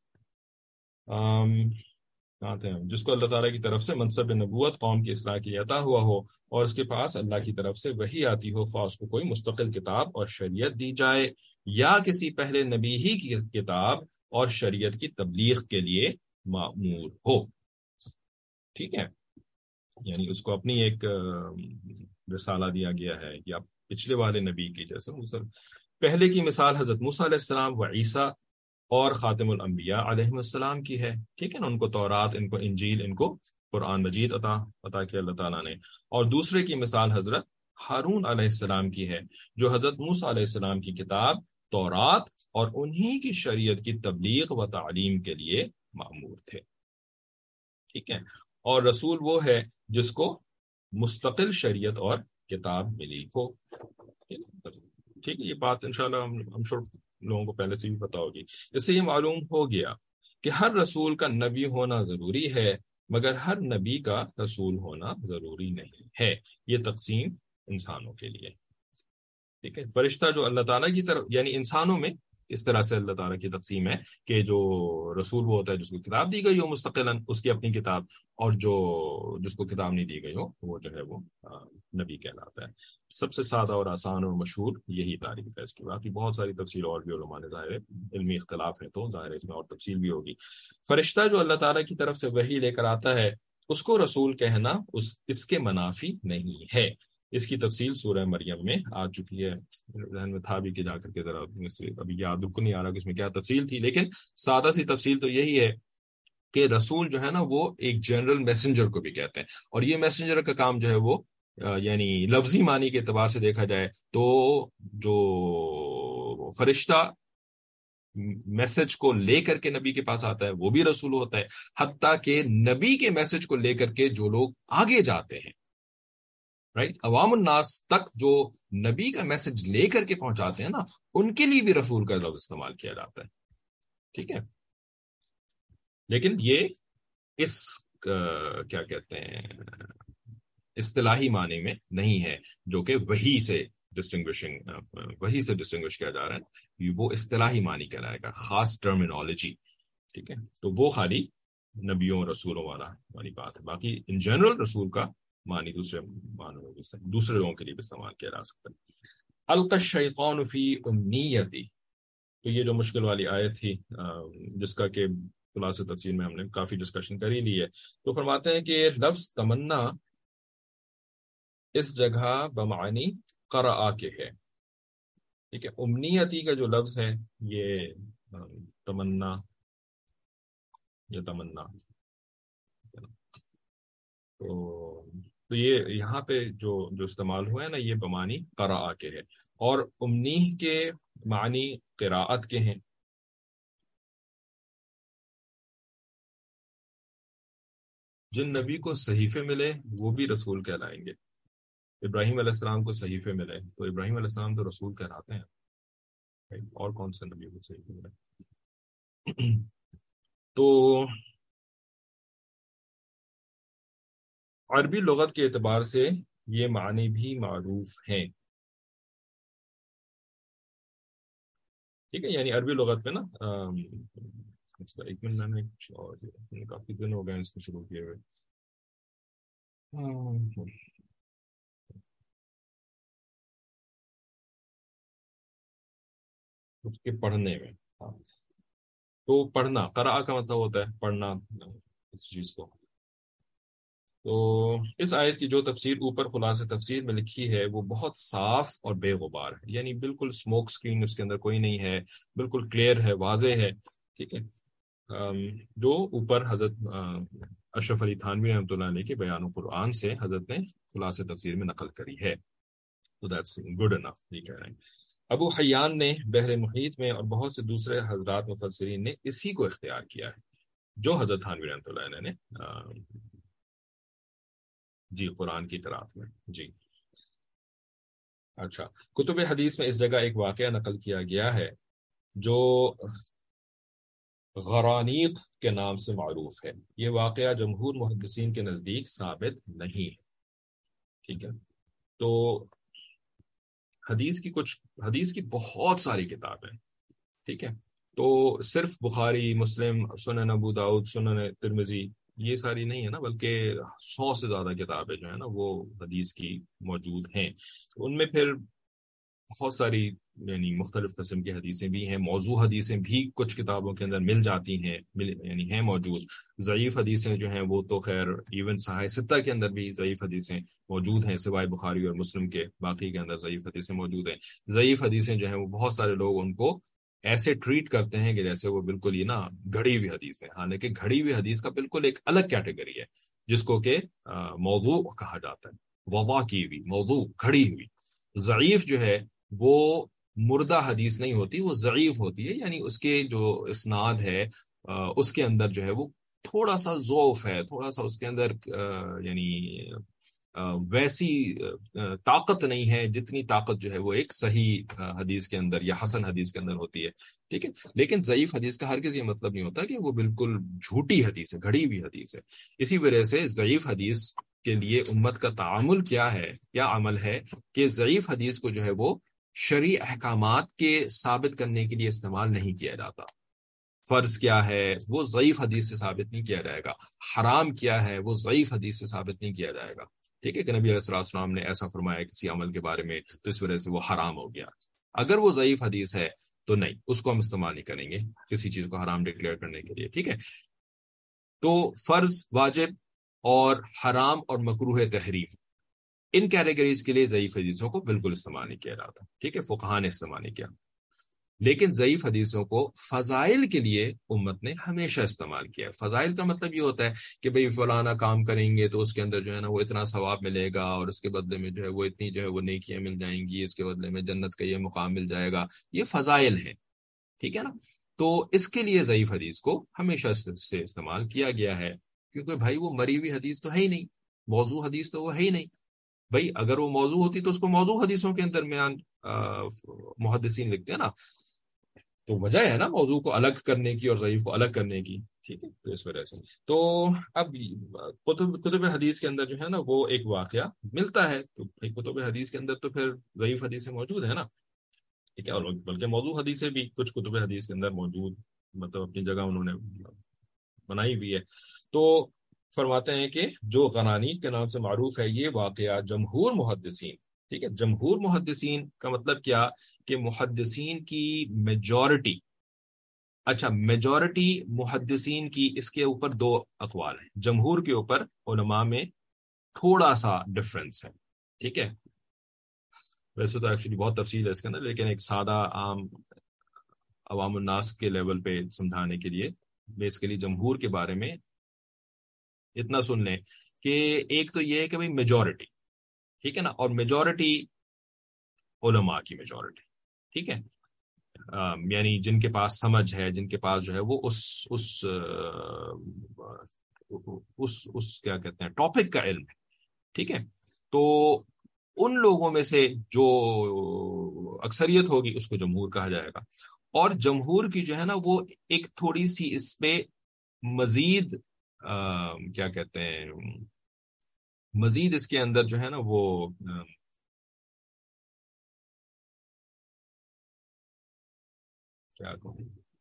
کہاں تھے ہم، جس کو اللہ تعالیٰ کی طرف سے منصب نبوت قوم کی اصلاح کی عطا ہوا ہو اور اس کے پاس اللہ کی طرف سے وحی آتی ہو، خواہ اس کو کوئی مستقل کتاب اور شریعت دی جائے یا کسی پہلے نبی ہی کی کتاب اور شریعت کی تبلیغ کے لیے مأمور ہو، ٹھیک ہے، یعنی اس کو اپنی ایک رسالہ دیا گیا ہے یا پچھلے والے نبی کی، جیسے پہلے کی مثال حضرت موسیٰ علیہ السلام و عیسیٰ اور خاتم الانبیاء علیہ السلام کی ہے، ٹھیک ہے نا، ان کو تورات، ان کو انجیل، ان کو قرآن مجید عطا عطا کیا اللہ تعالیٰ نے۔ اور دوسرے کی مثال حضرت ہارون علیہ السلام کی ہے، جو حضرت موسیٰ علیہ السلام کی کتاب تورات اور انہی کی شریعت کی تبلیغ و تعلیم کے لیے مأمور تھے، ٹھیک ہے۔ اور رسول وہ ہے جس کو مستقل شریعت اور کتاب ملی ہو، ٹھیک ہے، یہ بات انشاءاللہ ہم ہم شور لوگوں کو پہلے سے بھی پتا ہوگی۔ اس سے یہ معلوم ہو گیا کہ ہر رسول کا نبی ہونا ضروری ہے، مگر ہر نبی کا رسول ہونا ضروری نہیں ہے۔ یہ تقسیم انسانوں کے لیے، ٹھیک ہے۔ فرشتہ جو اللہ تعالیٰ کی طرف، یعنی انسانوں میں اس طرح سے اللہ تعالیٰ کی تقسیم ہے کہ جو رسول وہ ہوتا ہے جس کو کتاب دی گئی ہو مستقلاً، اس کی اپنی کتاب، اور جو جس کو کتاب نہیں دی گئی ہو وہ جو ہے وہ نبی کہلاتا ہے۔ سب سے سادہ اور آسان اور مشہور یہی تعریف ہے اس کی، باقی بہت ساری تفصیل اور بھی علماء نے ظاہر ہے علمی اختلاف ہے تو ظاہر ہے اس میں اور تفصیل بھی ہوگی۔ فرشتہ جو اللہ تعالیٰ کی طرف سے وحی لے کر آتا ہے اس کو رسول کہنا اس اس کے منافی نہیں ہے۔ اس کی تفصیل سورہ مریم میں آ چکی ہے، ذہن میں تھا بھی کہ جا کر کے ذرا ابھی یاد کو نہیں آ رہا کہ اس میں کیا تفصیل تھی، لیکن سادہ سی تفصیل تو یہی ہے کہ رسول جو ہے نا وہ ایک جنرل میسنجر کو بھی کہتے ہیں، اور یہ میسنجر کا کام جو ہے وہ یعنی لفظی معنی کے اعتبار سے دیکھا جائے تو جو فرشتہ میسج کو لے کر کے نبی کے پاس آتا ہے وہ بھی رسول ہوتا ہے، حتیٰ کہ نبی کے میسج کو لے کر کے جو لوگ آگے جاتے ہیں، رائٹ، عوام الناس تک جو نبی کا میسج لے کر کے پہنچاتے ہیں نا، ان کے لیے بھی رسول کا لفظ استعمال کیا جاتا ہے، ٹھیک ہے۔ لیکن یہ اس کیا کہتے ہیں اصطلاحی معنی میں نہیں ہے جو کہ وحی سے ڈسٹنگوشنگ وحی سے ڈسٹنگوش کیا جا رہا ہے، وہ اصطلاحی معنی کہلائے گا، خاص ٹرمینالوجی، ٹھیک ہے۔ تو وہ خالی نبیوں اور رسولوں والا والی بات ہے، باقی ان جنرل رسول کا معنی دوسرے معنوں میں بھی دوسرے لوگوں کے لیے بھی استعمال کیا جا سکتا ہے۔ القى الشیطان فی امنیتی، تو یہ جو مشکل والی آیت تھی جس کا کہ خلاصہ تفسیر میں ہم نے کافی ڈسکشن کر ہی لی ہے، تو فرماتے ہیں کہ لفظ تمنا اس جگہ بمعنی قرآ کے ہے، ٹھیک ہے۔ امنیتی کا جو لفظ ہے یہ تمنا یہ تمنا تو تو یہ یہاں پہ جو جو استعمال ہوا ہے نا یہ بمعنی قرآ کے ہے، اور امنی کے معنی قراءت کے ہیں۔ جن نبی کو صحیفے ملے وہ بھی رسول کہلائیں گے۔ ابراہیم علیہ السلام کو صحیفے ملے تو ابراہیم علیہ السلام تو رسول کہلاتے ہیں، اور کون سے نبی کو صحیفے ملے؟ تو عربی لغت کے اعتبار سے یہ معنی بھی معروف ہیں، ٹھیک ہے، یعنی عربی لغت میں نا ایک منٹ میں نے کافی دن ہو گئے اس کو شروع کیے ہوئے، اس کے پڑھنے میں، تو پڑھنا قرأ کا مطلب ہوتا ہے پڑھنا اس چیز کو۔ تو اس آیت کی جو تفسیر اوپر خلاصہ تفسیر میں لکھی ہے وہ بہت صاف اور بے غبار ہے، یعنی بالکل اسموک اسکرین اس کے اندر کوئی نہیں ہے، بالکل کلیئر ہے، واضح ہے، ٹھیک ہے، جو اوپر حضرت اشرف علی تھانوی رحمۃ اللہ علیہ کے بیان القرآن سے حضرت نے خلاصہ تفسیر میں نقل کری ہے، تو دیٹس گڈ انف، یہ کہہ رہے ہیں۔ ابو حیان نے بحر محیط میں اور بہت سے دوسرے حضرات مفسرین نے اسی کو اختیار کیا ہے جو حضرت تھانوی رحمۃ اللہ علیہ نے جی قرآن کی قرات میں جی۔ اچھا، کتب حدیث میں اس جگہ ایک واقعہ نقل کیا گیا ہے جو غرانیق کے نام سے معروف ہے۔ یہ واقعہ جمہور محدثین کے نزدیک ثابت نہیں ہے، ٹھیک ہے؟ تو حدیث کی کچھ حدیث کی بہت ساری کتابیں، ٹھیک ہے؟ تو صرف بخاری، مسلم، سنن ابو داؤد، سنن ترمذی، یہ ساری نہیں ہے نا، بلکہ سو سے زیادہ کتابیں جو ہیں نا وہ حدیث کی موجود ہیں۔ ان میں پھر بہت ساری یعنی مختلف قسم کی حدیثیں بھی ہیں، موضوع حدیثیں بھی کچھ کتابوں کے اندر مل جاتی ہیں، مل یعنی ہیں موجود۔ ضعیف حدیثیں جو ہیں وہ تو خیر ایون صحیح ستہ کے اندر بھی ضعیف حدیثیں موجود ہیں، سوائے بخاری اور مسلم کے باقی کے اندر ضعیف حدیثیں موجود ہیں۔ ضعیف حدیثیں جو ہیں وہ بہت سارے لوگ ان کو ایسے ٹریٹ کرتے ہیں کہ جیسے وہ بالکل یہ نا گھڑی ہوئی حدیث ہے، حالانکہ گھڑی ہوئی حدیث کا بالکل ایک الگ کیٹیگری ہے جس کو کہ موضوع کہا جاتا ہے، وضع کی ہوئی، موضوع گھڑی ہوئی۔ ضعیف جو ہے وہ مردہ حدیث نہیں ہوتی، وہ ضعیف ہوتی ہے، یعنی اس کے جو اسناد ہے اس کے اندر جو ہے وہ تھوڑا سا ضعف ہے، تھوڑا سا اس کے اندر یعنی ویسی طاقت نہیں ہے جتنی طاقت جو ہے وہ ایک صحیح حدیث کے اندر یا حسن حدیث کے اندر ہوتی ہے، ٹھیک ہے؟ لیکن ضعیف حدیث کا ہرگز یہ مطلب نہیں ہوتا کہ وہ بالکل جھوٹی حدیث ہے، گھڑی ہوئی حدیث ہے۔ اسی وجہ سے ضعیف حدیث کے لیے امت کا تعامل کیا ہے، کیا عمل ہے کہ ضعیف حدیث کو جو ہے وہ شرعی احکامات کے ثابت کرنے کے لیے استعمال نہیں کیا جاتا۔ فرض کیا ہے وہ ضعیف حدیث سے ثابت نہیں کیا جائے گا، حرام کیا ہے وہ ضعیف حدیث سے ثابت نہیں کیا جائے گا، ٹھیک ہے؟ کہ نبی علیہ الصلوۃ والسلام نے ایسا فرمایا کسی عمل کے بارے میں تو اس وجہ سے وہ حرام ہو گیا۔ اگر وہ ضعیف حدیث ہے تو نہیں، اس کو ہم استعمال نہیں کریں گے کسی چیز کو حرام ڈکلیئر کرنے کے لیے، ٹھیک ہے؟ تو فرض، واجب اور حرام اور مکروہ تحریم، ان کیٹیگریز کے لیے ضعیف حدیثوں کو بالکل استعمال نہیں کیا جاتا، ٹھیک ہے؟ فقہاء نے استعمال نہیں کیا۔ لیکن ضعیف حدیثوں کو فضائل کے لیے امت نے ہمیشہ استعمال کیا۔ فضائل کا مطلب یہ ہوتا ہے کہ بھئی فلانا کام کریں گے تو اس کے اندر جو ہے نا وہ اتنا ثواب ملے گا، اور اس کے بدلے میں جو ہے وہ اتنی جو ہے وہ نیکیاں مل جائیں گی، اس کے بدلے میں جنت کا یہ مقام مل جائے گا، یہ فضائل ہیں، ٹھیک ہے نا؟ تو اس کے لیے ضعیف حدیث کو ہمیشہ سے استعمال کیا گیا ہے، کیونکہ بھائی وہ مری ہوئی حدیث تو ہے ہی نہیں، موضوع حدیث تو وہ ہے ہی نہیں۔ بھائی اگر وہ موضوع ہوتی تو اس کو موضوع حدیثوں کے درمیان محدثین لکھتے ہیں نا، تو وجہ ہے نا موضوع کو الگ کرنے کی اور ضعیف کو الگ کرنے کی، ٹھیک ہے؟ تو اس وجہ سے تو اب کتب کتب حدیث کے اندر جو ہے نا وہ ایک واقعہ ملتا ہے، تو کتب حدیث کے اندر تو پھر ضعیف حدیثیں موجود ہیں نا، ٹھیک ہے؟ اور بلکہ موضوع حدیثیں بھی کچھ کتب حدیث کے اندر موجود، مطلب اپنی جگہ انہوں نے بنائی ہوئی ہے۔ تو فرماتے ہیں کہ جو غنانیق کے نام سے معروف ہے یہ واقعہ جمہور محدثین، ٹھیک ہے؟ جمہور محدثین کا مطلب کیا کہ محدثین کی میجورٹی، اچھا میجورٹی محدثین کی، اس کے اوپر دو اقوال ہیں، جمہور کے اوپر علماء میں تھوڑا سا ڈفرنس ہے، ٹھیک ہے؟ ویسے تو ایکچولی بہت تفصیل ہے اس کے اندر، لیکن ایک سادہ عام عوام الناس کے لیول پہ سمجھانے کے لیے بیسیکلی جمہور کے بارے میں اتنا سن لیں کہ ایک تو یہ ہے کہ بھئی میجورٹی، ٹھیک ہے نا؟ اور میجورٹی علماء کی میجورٹی، ٹھیک ہے؟ یعنی جن کے پاس سمجھ ہے، جن کے پاس جو ہے وہ اس اس اس اس کیا کہتے ہیں ٹاپک کا علم ہے، ٹھیک ہے؟ تو ان لوگوں میں سے جو اکثریت ہوگی اس کو جمہور کہا جائے گا، اور جمہور کی جو ہے نا وہ ایک تھوڑی سی اس پہ مزید آ, کیا کہتے ہیں مزید اس کے اندر جو ہے نا وہ آ, کیا کہوں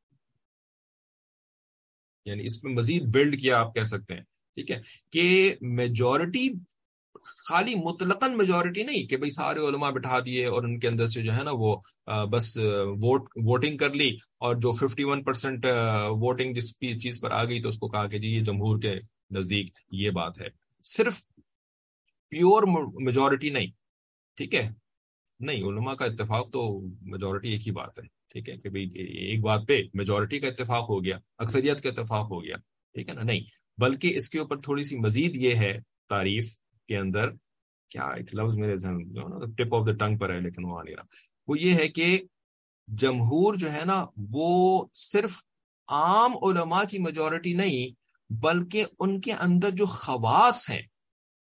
یعنی اس میں مزید بلڈ کیا آپ کہہ سکتے ہیں، ٹھیک ہے؟ کہ میجورٹی خالی مطلقاً میجورٹی نہیں کہ بھئی سارے علماء بٹھا دیے اور ان کے اندر سے جو ہے نا وہ بس ووٹ ووٹنگ کر لی، اور جو ففٹی ون پرسینٹ ووٹنگ جس چیز پر آ گئی تو اس کو کہا کہ جی یہ جمہور کے نزدیک یہ بات ہے۔ صرف پیور میجورٹی نہیں، ٹھیک ہے؟ نہیں، علماء کا اتفاق تو میجورٹی ایک ہی بات ہے، ٹھیک ہے؟ کہ بھئی ایک بات پہ میجورٹی کا اتفاق ہو گیا، اکثریت کا اتفاق ہو گیا، ٹھیک ہے نا؟ نہیں، بلکہ اس کے اوپر تھوڑی سی مزید یہ ہے تعریف کے اندر، کیا ایک لفظ میرے ذہن ٹپ آف دا ٹنگ پر ہے لیکن وہ آ نہیں رہا، وہ یہ ہے کہ جمہور جو ہے نا وہ صرف عام علماء کی میجورٹی نہیں، بلکہ ان کے اندر جو خواص ہیں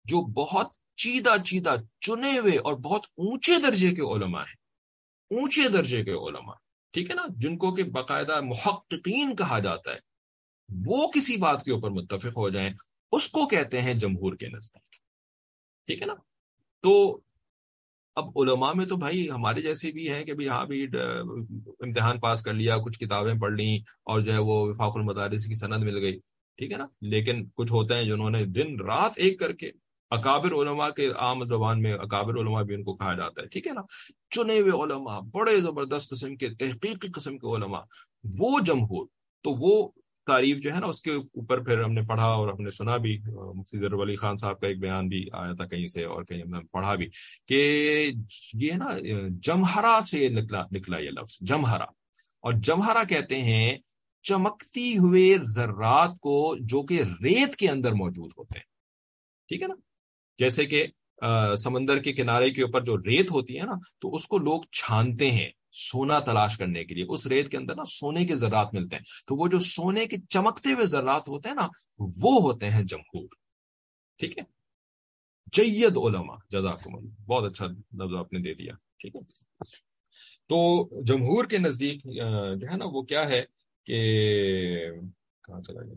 جو بہت چیدہ چیدہ چنے ہوئے اور بہت اونچے درجے کے علماء ہیں، اونچے درجے کے علماء، ٹھیک ہے نا، جن کو کہ باقاعدہ محققین کہا جاتا ہے، وہ کسی بات کے اوپر متفق ہو جائیں، اس کو کہتے ہیں جمہور کے نزدیک، ٹھیک ہے نا۔ تو اب علماء میں تو بھائی ہمارے جیسے بھی ہیں کہ بھی ہاں بھی امتحان پاس کر لیا، کچھ کتابیں پڑھ لیں اور جو ہے وہ وفاق المدارس کی سند مل گئی، ٹھیک ہے نا، لیکن کچھ ہوتے ہیں جنہوں نے دن رات ایک کر کے، اکابر علماء کے عام زبان میں اکابر علماء بھی ان کو کہا جاتا ہے، ٹھیک ہے نا، چنے ہوئے علماء، بڑے زبردست قسم کے تحقیقی قسم کے علماء، وہ جمہور، تو وہ تعریف جو ہے نا اس کے اوپر پھر ہم نے پڑھا اور ہم نے سنا بھی، مفتی ظفر علی خان صاحب کا ایک بیان بھی آیا تھا کہیں سے اور کہیں ہم نے پڑھا بھی کہ یہ نا جمہرا سے نکلا نکلا یہ لفظ جمہرا، اور جمہرا کہتے ہیں چمکتی ہوئے ذرات کو جو کہ ریت کے اندر موجود ہوتے ہیں، ٹھیک ہے نا، جیسے کہ سمندر کے کنارے کے اوپر جو ریت ہوتی ہے نا، تو اس کو لوگ چھانتے ہیں سونا تلاش کرنے کے لیے، اس ریت کے اندر نا سونے کے ذرات ملتے ہیں، تو وہ جو سونے کے چمکتے ہوئے ذرات ہوتے ہیں نا، وہ ہوتے ہیں جمہور، ٹھیک ہے، جید علماء، جزاکم اللہ، بہت اچھا لفظ آپ نے دے دیا، ٹھیک ہے۔ تو جمہور کے نزدیک جو ہے نا وہ کیا ہے کہ کہاں چلا گیا،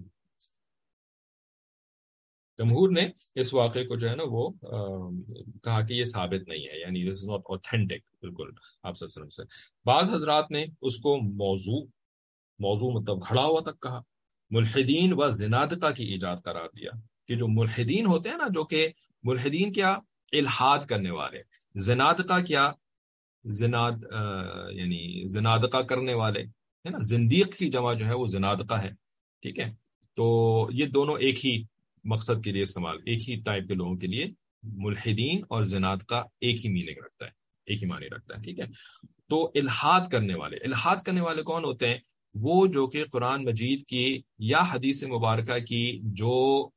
جمہور نے اس واقعے کو جو ہے نا وہ کہا کہ یہ ثابت نہیں ہے، یعنی دس از ناٹ اوتھینٹک، بالکل آپ صلی اللہ علیہ وسلم سے۔ بعض حضرات نے اس کو موضوع، موضوع مطلب گھڑا ہوا تک کہا، ملحدین و زنادقہ کی ایجاد قرار دیا، کہ جو ملحدین ہوتے ہیں نا، جو کہ ملحدین کیا، الحاد کرنے والے، زنادقہ کیا، زناد یعنی زنادقہ کرنے والے، ہے نا، زندیق کی جمع جو ہے وہ زنادقہ ہے، ٹھیک ہے، تو یہ دونوں ایک ہی مقصد کے لیے استعمال، ایک ہی ٹائپ کے لوگوں کے لیے ملحدین اور زنادقہ ایک ہی میننگ رکھتا ہے، ایک ہی معنی رکھتا ہے، ٹھیک ہے۔ تو الحاد کرنے والے، الحاد کرنے والے کون ہوتے ہیں؟ وہ جو کہ قرآن مجید کی یا حدیث مبارکہ کی جو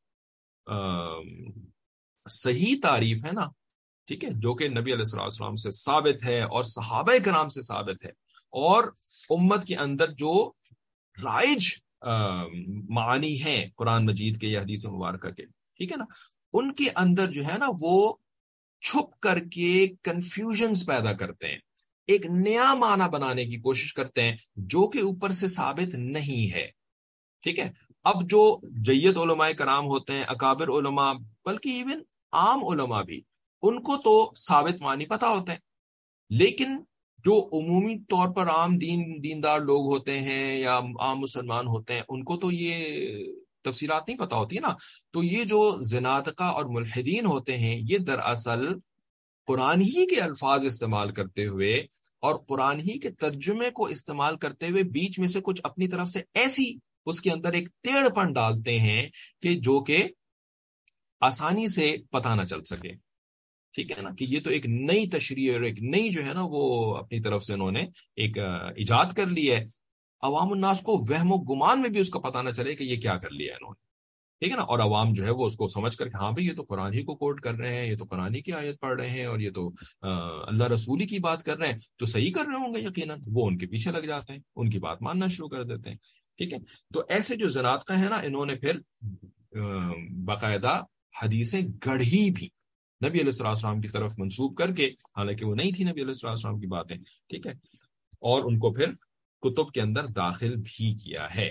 صحیح تعریف ہے نا، ٹھیک ہے، جو کہ نبی علیہ الصلوۃ والسلام سے ثابت ہے اور صحابہ کرام سے ثابت ہے، اور امت کے اندر جو رائج معانی ہیں قرآن مجید کے یا حدیث مبارکہ کے، ٹھیک ہے نا، ان کے اندر جو ہے نا وہ چھپ کر کے کنفیوژنز پیدا کرتے ہیں، ایک نیا معنی بنانے کی کوشش کرتے ہیں جو کہ اوپر سے ثابت نہیں ہے، ٹھیک ہے۔ اب جو جید علماء کرام ہوتے ہیں، اکابر علماء، بلکہ ایون عام علماء بھی، ان کو تو ثابت معنی پتہ ہوتے ہیں، لیکن جو عمومی طور پر عام دین دیندار لوگ ہوتے ہیں یا عام مسلمان ہوتے ہیں، ان کو تو یہ تفصیلات نہیں پتہ ہوتی ہے نا، تو یہ جو زنادقہ اور ملحدین ہوتے ہیں، یہ دراصل قرآن ہی کے الفاظ استعمال کرتے ہوئے اور قرآن ہی کے ترجمے کو استعمال کرتے ہوئے بیچ میں سے کچھ اپنی طرف سے ایسی اس کے اندر ایک ٹیڑھ پن ڈالتے ہیں کہ جو کہ آسانی سے پتہ نہ چل سکے، ٹھیک ہے نا، کہ یہ تو ایک نئی تشریح اور ایک نئی جو ہے نا وہ اپنی طرف سے انہوں نے ایک ایجاد کر لی ہے، عوام الناس کو وہم و گمان میں بھی اس کا پتہ نہ چلے کہ یہ کیا کر لیا ہے انہوں نے، ٹھیک ہے نا، اور عوام جو ہے وہ اس کو سمجھ کر کہ ہاں بھائی یہ تو قرآن ہی کو کوٹ کر رہے ہیں، یہ تو قرآن ہی کی آیت پڑھ رہے ہیں، اور یہ تو اللہ رسول کی بات کر رہے ہیں، تو صحیح کر رہے ہوں گے یقیناً، وہ ان کے پیچھے لگ جاتے ہیں، ان کی بات ماننا شروع کر دیتے ہیں، ٹھیک ہے۔ تو ایسے جو زنادقہ ہیں نا، انہوں نے پھر باقاعدہ حدیثیں گڑھی بھی نبی علیہ السلام کی طرف منسوب کر کے، حالانکہ وہ نہیں تھی نبی علیہ السلام کی باتیں، ٹھیک ہے، اور ان کو پھر کتب کے اندر داخل بھی کیا ہے۔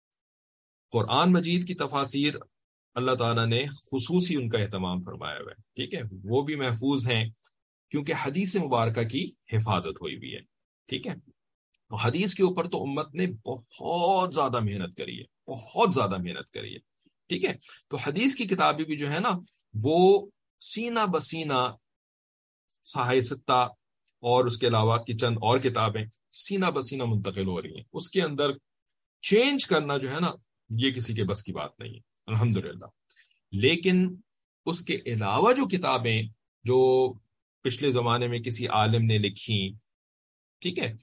قرآن مجید کی تفاسیر اللہ تعالیٰ نے خصوصی ان کا اہتمام فرمایا ہوا ہے، ٹھیک ہے، وہ بھی محفوظ ہیں کیونکہ حدیث مبارکہ کی حفاظت ہوئی ہوئی ہے، ٹھیک ہے۔ تو حدیث کے اوپر تو امت نے بہت زیادہ محنت کری ہے، بہت زیادہ محنت کری ہے، ٹھیک ہے۔ تو حدیث کی کتابیں بھی جو ہے نا وہ سینہ بسینہ، صحیح ستہ اور اس کے علاوہ کی چند اور کتابیں سینہ بسینہ منتقل ہو رہی ہیں، اس کے اندر چینج کرنا جو ہے نا یہ کسی کے بس کی بات نہیں ہے، الحمدللہ۔ لیکن اس کے علاوہ جو کتابیں جو پچھلے زمانے میں کسی عالم نے لکھی، ٹھیک ہے،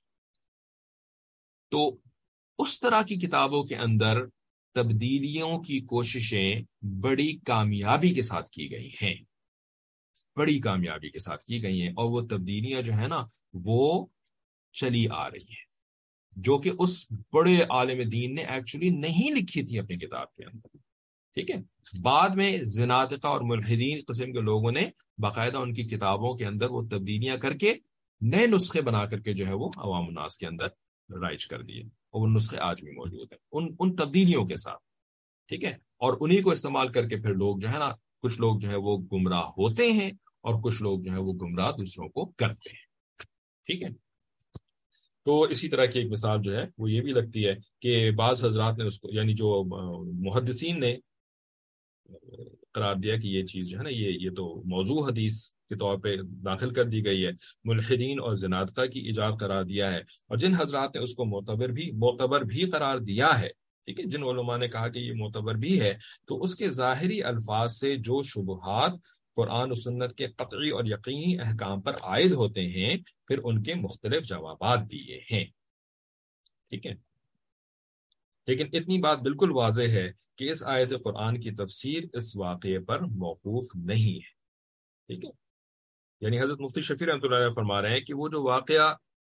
تو اس طرح کی کتابوں کے اندر تبدیلیوں کی کوششیں بڑی کامیابی کے ساتھ کی گئی ہیں، بڑی کامیابی کے ساتھ کی گئی ہیں، اور وہ تبدیلیاں جو ہے نا وہ چلی آ رہی ہیں، جو کہ اس بڑے عالم دین نے ایکچولی نہیں لکھی تھی اپنی کتاب کے اندر، ٹھیک ہے. بعد میں زنادقہ اور ملحدین قسم کے لوگوں نے باقاعدہ ان کی کتابوں کے اندر وہ تبدیلیاں کر کے نئے نسخے بنا کر کے جو ہے وہ عوام الناس کے اندر رائج کر دیے، اور وہ نسخے آج بھی موجود ہیں ان ان تبدیلیوں کے ساتھ. ٹھیک ہے. اور انہی کو استعمال کر کے پھر لوگ جو ہے نا، کچھ لوگ جو ہے وہ گمراہ ہوتے ہیں اور کچھ لوگ جو ہے وہ گمراہ دوسروں کو کرتے ہیں. ٹھیک ہے. تو اسی طرح کی ایک مثال جو ہے وہ یہ بھی لگتی ہے کہ بعض حضرات نے اس کو، یعنی جو محدثین نے قرار دیا کہ یہ چیز جو ہے نا یہ یہ تو موضوع حدیث کے طور پہ داخل کر دی گئی ہے، ملحدین اور زنادقہ کی ایجاد قرار دیا ہے. اور جن حضرات نے اس کو معتبر بھی معتبر بھی قرار دیا ہے، ٹھیک ہے، جن علماء نے کہا کہ یہ معتبر بھی ہے، تو اس کے ظاہری الفاظ سے جو شبہات قرآن و سنت کے قطعی اور یقینی احکام پر عائد ہوتے ہیں، پھر ان کے مختلف جوابات دیے ہیں. ٹھیک ہے. لیکن اتنی بات بالکل واضح ہے کہ اس آیت قرآن کی تفسیر اس واقعے پر موقوف نہیں ہے. ٹھیک ہے. یعنی حضرت مفتی شفیع رحمۃ اللہ علیہ فرما رہے ہیں کہ وہ جو واقعہ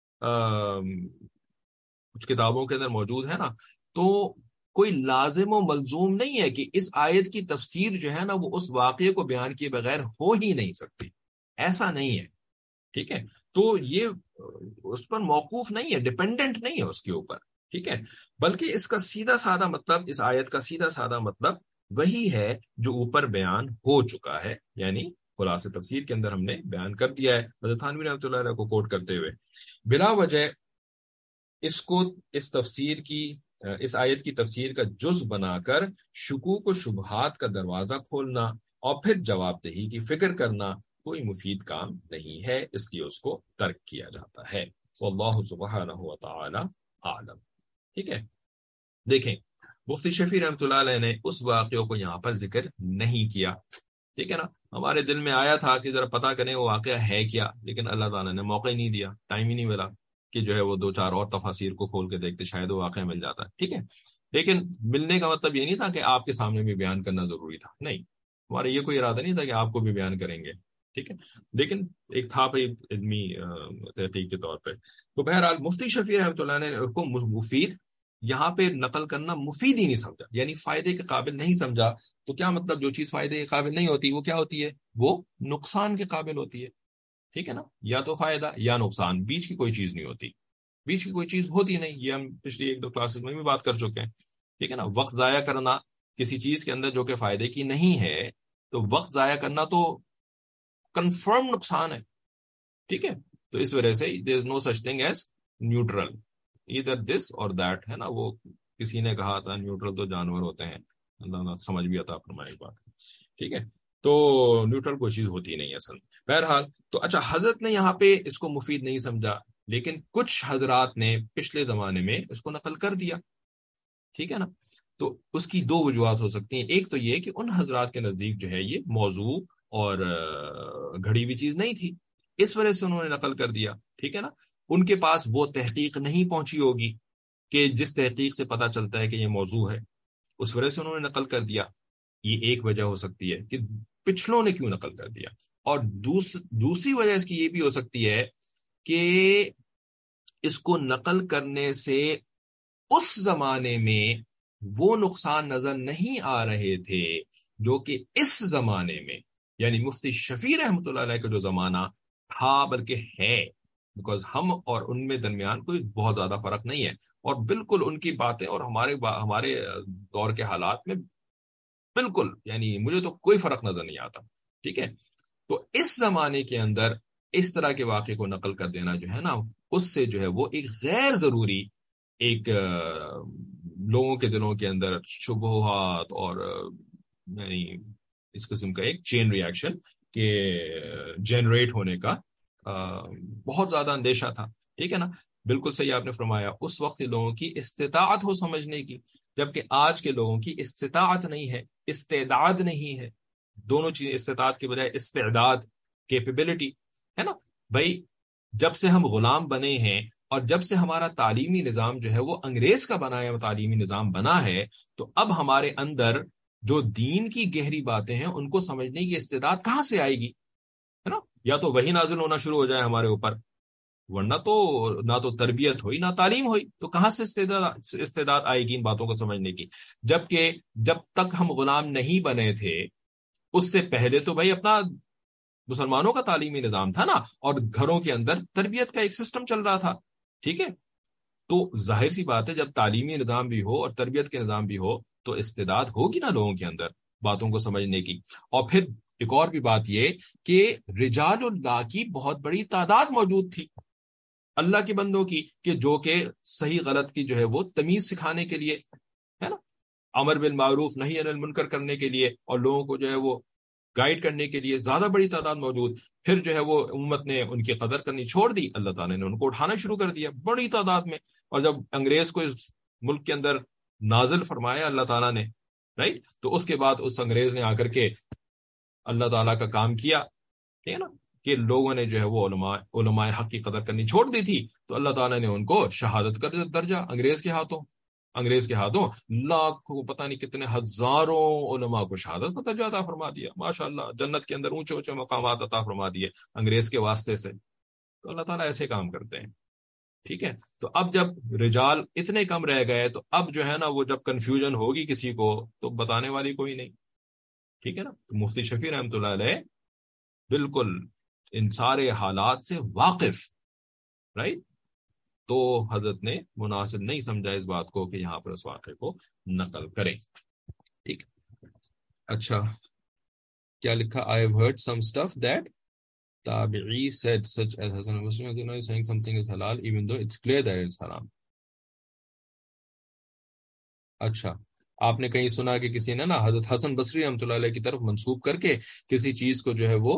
کچھ کتابوں کے اندر موجود ہے نا، تو کوئی لازم و ملزوم نہیں ہے کہ اس آیت کی تفسیر جو ہے نا وہ اس واقعے کو بیان کیے بغیر ہو ہی نہیں سکتی. ایسا نہیں ہے. ٹھیک ہے. تو یہ اس پر موقوف نہیں ہے، ڈیپینڈنٹ نہیں ہے اس کے اوپر. ٹھیک ہے. بلکہ اس کا سیدھا سادہ مطلب، اس آیت کا سیدھا سادہ مطلب وہی ہے جو اوپر بیان ہو چکا ہے، یعنی خلاصہ تفسیر کے اندر ہم نے بیان کر دیا ہے حضرت تھانوی رحمۃ اللہ علیہ کو کوٹ کرتے ہوئے. بلا وجہ اس کو اس تفسیر کی اس آیت کی تفسیر کا جز بنا کر شکوک و شبہات کا دروازہ کھولنا اور پھر جواب دہی کی فکر کرنا کوئی مفید کام نہیں ہے، اس لیے اس کو ترک کیا جاتا ہے. واللہ سبحانہ و تعالی عالم. ٹھیک ہے. دیکھیں، مفتی شفیع رحمۃ اللہ علیہ نے اس واقعے کو یہاں پر ذکر نہیں کیا. ٹھیک ہے نا. ہمارے دل میں آیا تھا کہ ذرا پتہ کریں وہ واقعہ ہے کیا، لیکن اللہ تعالیٰ نے موقع ہی نہیں دیا، ٹائم ہی نہیں ملا کہ جو ہے وہ دو چار اور تفاسیر کو کھول کے دیکھتے، شاید وہ واقعہ مل جاتا ہے. ٹھیک ہے. لیکن ملنے کا مطلب یہ نہیں تھا کہ آپ کے سامنے بھی بیان کرنا ضروری تھا، نہیں، ہمارا یہ کوئی ارادہ نہیں تھا کہ آپ کو بھی بیان کریں گے. ٹھیک ہے. لیکن ایک تھا بھائی علمی تحقیق کے طور پہ. تو بہرحال مفتی شفیع رحمۃ اللہ نے اس کو مفید یہاں پہ نقل کرنا مفید ہی نہیں سمجھا، یعنی فائدے کے قابل نہیں سمجھا. تو کیا مطلب؟ جو چیز فائدے کے قابل نہیں ہوتی وہ کیا ہوتی ہے؟ وہ نقصان کے قابل ہوتی ہے. ٹھیک ہے نا. یا تو فائدہ یا نقصان، بیچ کی کوئی چیز نہیں ہوتی. بیچ کی کوئی چیز ہوتی نہیں، یہ ہم پچھلی ایک دو کلاسز میں بھی بات کر چکے ہیں. ٹھیک ہے نا. وقت ضائع کرنا کسی چیز کے اندر جو کہ فائدے کی نہیں ہے، تو وقت ضائع کرنا تو کنفرم نقصان ہے. ٹھیک ہے. تو اس وجہ سے there is no such thing as neutral, ادھر دس اور دیٹ ہے نا. وہ کسی نے کہا تھا نیوٹرل تو جانور ہوتے ہیں، اللہ سمجھ بھی آتا فرمائے بات. ٹھیک ہے. تو نیوٹرل کوئی چیز ہوتی نہیں اصل. بہرحال تو اچھا، حضرت نے یہاں پہ اس کو مفید نہیں سمجھا، لیکن کچھ حضرات نے پچھلے زمانے میں اس کو نقل کر دیا. ٹھیک ہے نا. تو اس کی دو وجوہات ہو سکتی ہیں. ایک تو یہ کہ ان حضرات کے نزدیک جو ہے یہ موضوع اور گھڑی ہوئی چیز نہیں تھی، اس وجہ سے انہوں نے نقل کر دیا. ٹھیک ہے نا. ان کے پاس وہ تحقیق نہیں پہنچی ہوگی کہ جس تحقیق سے پتہ چلتا ہے کہ یہ موضوع ہے، اس وجہ سے انہوں نے نقل کر دیا. یہ ایک وجہ ہو سکتی ہے کہ پچھلوں نے کیوں نقل کر دیا. اور دوس, دوسری وجہ اس کی یہ بھی ہو سکتی ہے کہ اس کو نقل کرنے سے اس زمانے میں وہ نقصان نظر نہیں آ رہے تھے جو کہ اس زمانے میں، یعنی مفتی شفیع رحمۃ اللہ علیہ کا جو زمانہ تھا بلکہ ہے، بیکاز ہم اور ان میں درمیان کوئی بہت زیادہ فرق نہیں ہے، اور بالکل ان کی باتیں اور ہمارے ہمارے دور کے حالات میں بالکل، یعنی مجھے تو کوئی فرق نظر نہیں آتا. ٹھیک ہے. تو اس زمانے کے اندر اس طرح کے واقعے کو نقل کر دینا جو ہے نا، اس سے جو ہے وہ ایک غیر ضروری ایک لوگوں کے دلوں کے اندر شبہات اور یعنی اس قسم کا ایک چین ریاکشن کے جنریٹ ہونے کا بہت زیادہ اندیشہ تھا. ٹھیک ہے نا. بالکل صحیح آپ نے فرمایا. اس وقت کے لوگوں کی استطاعت ہو سمجھنے کی، جبکہ آج کے لوگوں کی استطاعت نہیں ہے، استعداد نہیں ہے. دونوں چیزیں، استطاعت کے بجائے استعداد، کیپیبلٹی ہے نا. بھائی جب سے ہم غلام بنے ہیں اور جب سے ہمارا تعلیمی نظام جو ہے وہ انگریز کا بنایا تعلیمی نظام بنا ہے، تو اب ہمارے اندر جو دین کی گہری باتیں ہیں ان کو سمجھنے کی استعداد کہاں سے آئے گی؟ ہے نا. یا تو وہی نازل ہونا شروع ہو جائے ہمارے اوپر، ورنہ تو نہ تو تربیت ہوئی نہ تعلیم ہوئی، تو کہاں سے استعداد استعداد آئے گی ان باتوں کو سمجھنے کی؟ جبکہ جب تک ہم غلام نہیں بنے تھے اس سے پہلے تو بھائی اپنا مسلمانوں کا تعلیمی نظام تھا نا، اور گھروں کے اندر تربیت کا ایک سسٹم چل رہا تھا، ٹھیک ہے؟ تو ظاہر سی بات ہے جب تعلیمی نظام بھی ہو اور تربیت کے نظام بھی ہو تو استعداد ہوگی نا لوگوں کے اندر باتوں کو سمجھنے کی۔ اور پھر ایک اور بھی بات یہ کہ رجال اللہ کی بہت بڑی تعداد موجود تھی، اللہ کے بندوں کی، کہ جو کہ صحیح غلط کی جو ہے وہ تمیز سکھانے کے لیے، ہے نا، امر بالمعروف نہی عن المنکر کرنے کے لیے، اور لوگوں کو جو ہے وہ گائیڈ کرنے کے لیے زیادہ بڑی تعداد موجود۔ پھر جو ہے وہ امت نے ان کی قدر کرنی چھوڑ دی، اللہ تعالیٰ نے ان کو اٹھانا شروع کر دیا بڑی تعداد میں۔ اور جب انگریز کو اس ملک کے اندر نازل فرمایا اللہ تعالیٰ نے، رائٹ، تو اس کے بعد اس انگریز نے آ کر کے اللہ تعالیٰ کا کام کیا، ٹھیک ہے نا، کہ لوگوں نے جو ہے وہ علماء علماء حق کی قدر کرنی چھوڑ دی تھی، تو اللہ تعالیٰ نے ان کو شہادت کا درجہ انگریز کے ہاتھوں انگریز کے ہاتھوں لاکھوں پتہ نہیں کتنے ہزاروں علماء کو شہادت کا درجہ عطا فرما دیا، ماشاءاللہ، جنت کے اندر اونچے اونچے مقامات عطا فرما دیے انگریز کے واسطے سے۔ تو اللہ تعالیٰ ایسے کام کرتے ہیں، ٹھیک ہے؟ تو اب جب رجال اتنے کم رہ گئے تو اب جو ہے نا وہ جب کنفیوژن ہوگی کسی کو تو بتانے والی کوئی نہیں، ٹھیک ہے نا؟ تو مفتی شفیع رحمۃ اللہ علیہ بالکل ان سارے حالات سے واقف، رائٹ، تو حضرت نے مناسب نہیں سمجھا اس بات کو کہ یہاں پر اس واقعے کو نقل کریں، ٹھیک۔ اچھا کیا لکھا؟ I have heard some stuff that تابعی said such as Hassan al-Basri is saying something is halal even though it's clear that it's haram۔ اچھا آپ نے کہیں سنا کہ کسی نے نا حضرت حسن بصری رحمۃ اللہ علیہ کی طرف منسوب کر کے کسی چیز کو جو ہے وہ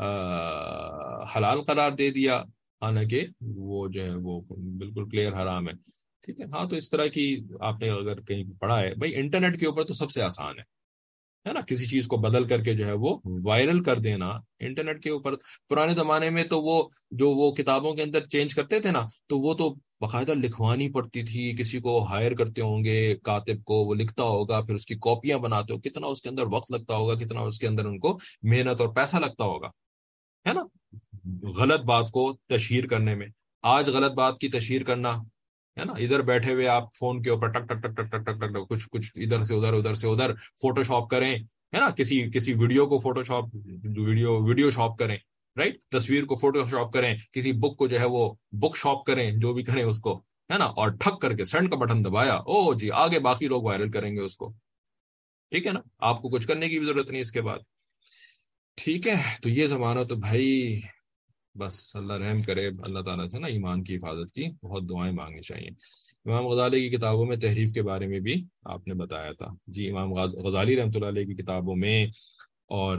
حلال قرار دے دیا حالانکہ وہ جو ہے وہ بالکل کلیئر حرام ہے، ٹھیک ہے؟ ہاں تو اس طرح کی آپ نے اگر کہیں پڑھا ہے، بھائی انٹرنیٹ کے اوپر تو سب سے آسان ہے ہے نا، کسی چیز کو بدل کر کے جو ہے وہ وائرل کر دینا انٹرنیٹ کے اوپر۔ پرانے زمانے میں تو وہ جو وہ کتابوں کے اندر چینج کرتے تھے نا، تو وہ تو باقاعدہ لکھوانی پڑتی تھی، کسی کو ہائر کرتے ہوں گے کاتب کو، وہ لکھتا ہوگا، پھر اس کی کاپیاں بناتے ہو، کتنا اس کے اندر وقت لگتا ہوگا، کتنا اس کے اندر ان کو محنت اور پیسہ لگتا ہوگا، ہے نا، غلط بات کو تشہیر کرنے میں۔ آج غلط بات کی تشہیر کرنا ہے نا، ادھر بیٹھے ہوئے آپ فون کے اوپر ٹک ٹک ٹک ٹک ٹک ٹک ٹک کچھ کچھ ادھر سے ادھر ادھر سے ادھر فوٹو شاپ کریں، ہے نا، کسی کسی ویڈیو کو Photoshop video video shop کریں، رائٹ، تصویر کو فوٹو شاپ کریں، کسی بک کو جو ہے وہ بک شاپ کریں، جو بھی کریں اس کو، ہے نا، اور ٹھک کر کے سینڈ کا بٹن دبایا، او جی آگے باقی لوگ وائرل کریں گے اس کو، ٹھیک ہے نا، آپ کو کچھ کرنے کی بھی ضرورت نہیں اس کے بعد، ٹھیک ہے؟ تو یہ زمانہ تو بھائی بس اللہ رحم کرے، اللہ تعالیٰ سے نا ایمان کی حفاظت کی بہت دعائیں مانگنی چاہیے۔ امام غزالی کی کتابوں میں تحریف کے بارے میں بھی آپ نے بتایا تھا، جی امام غزالی رحمۃ اللہ علیہ کی کتابوں میں، اور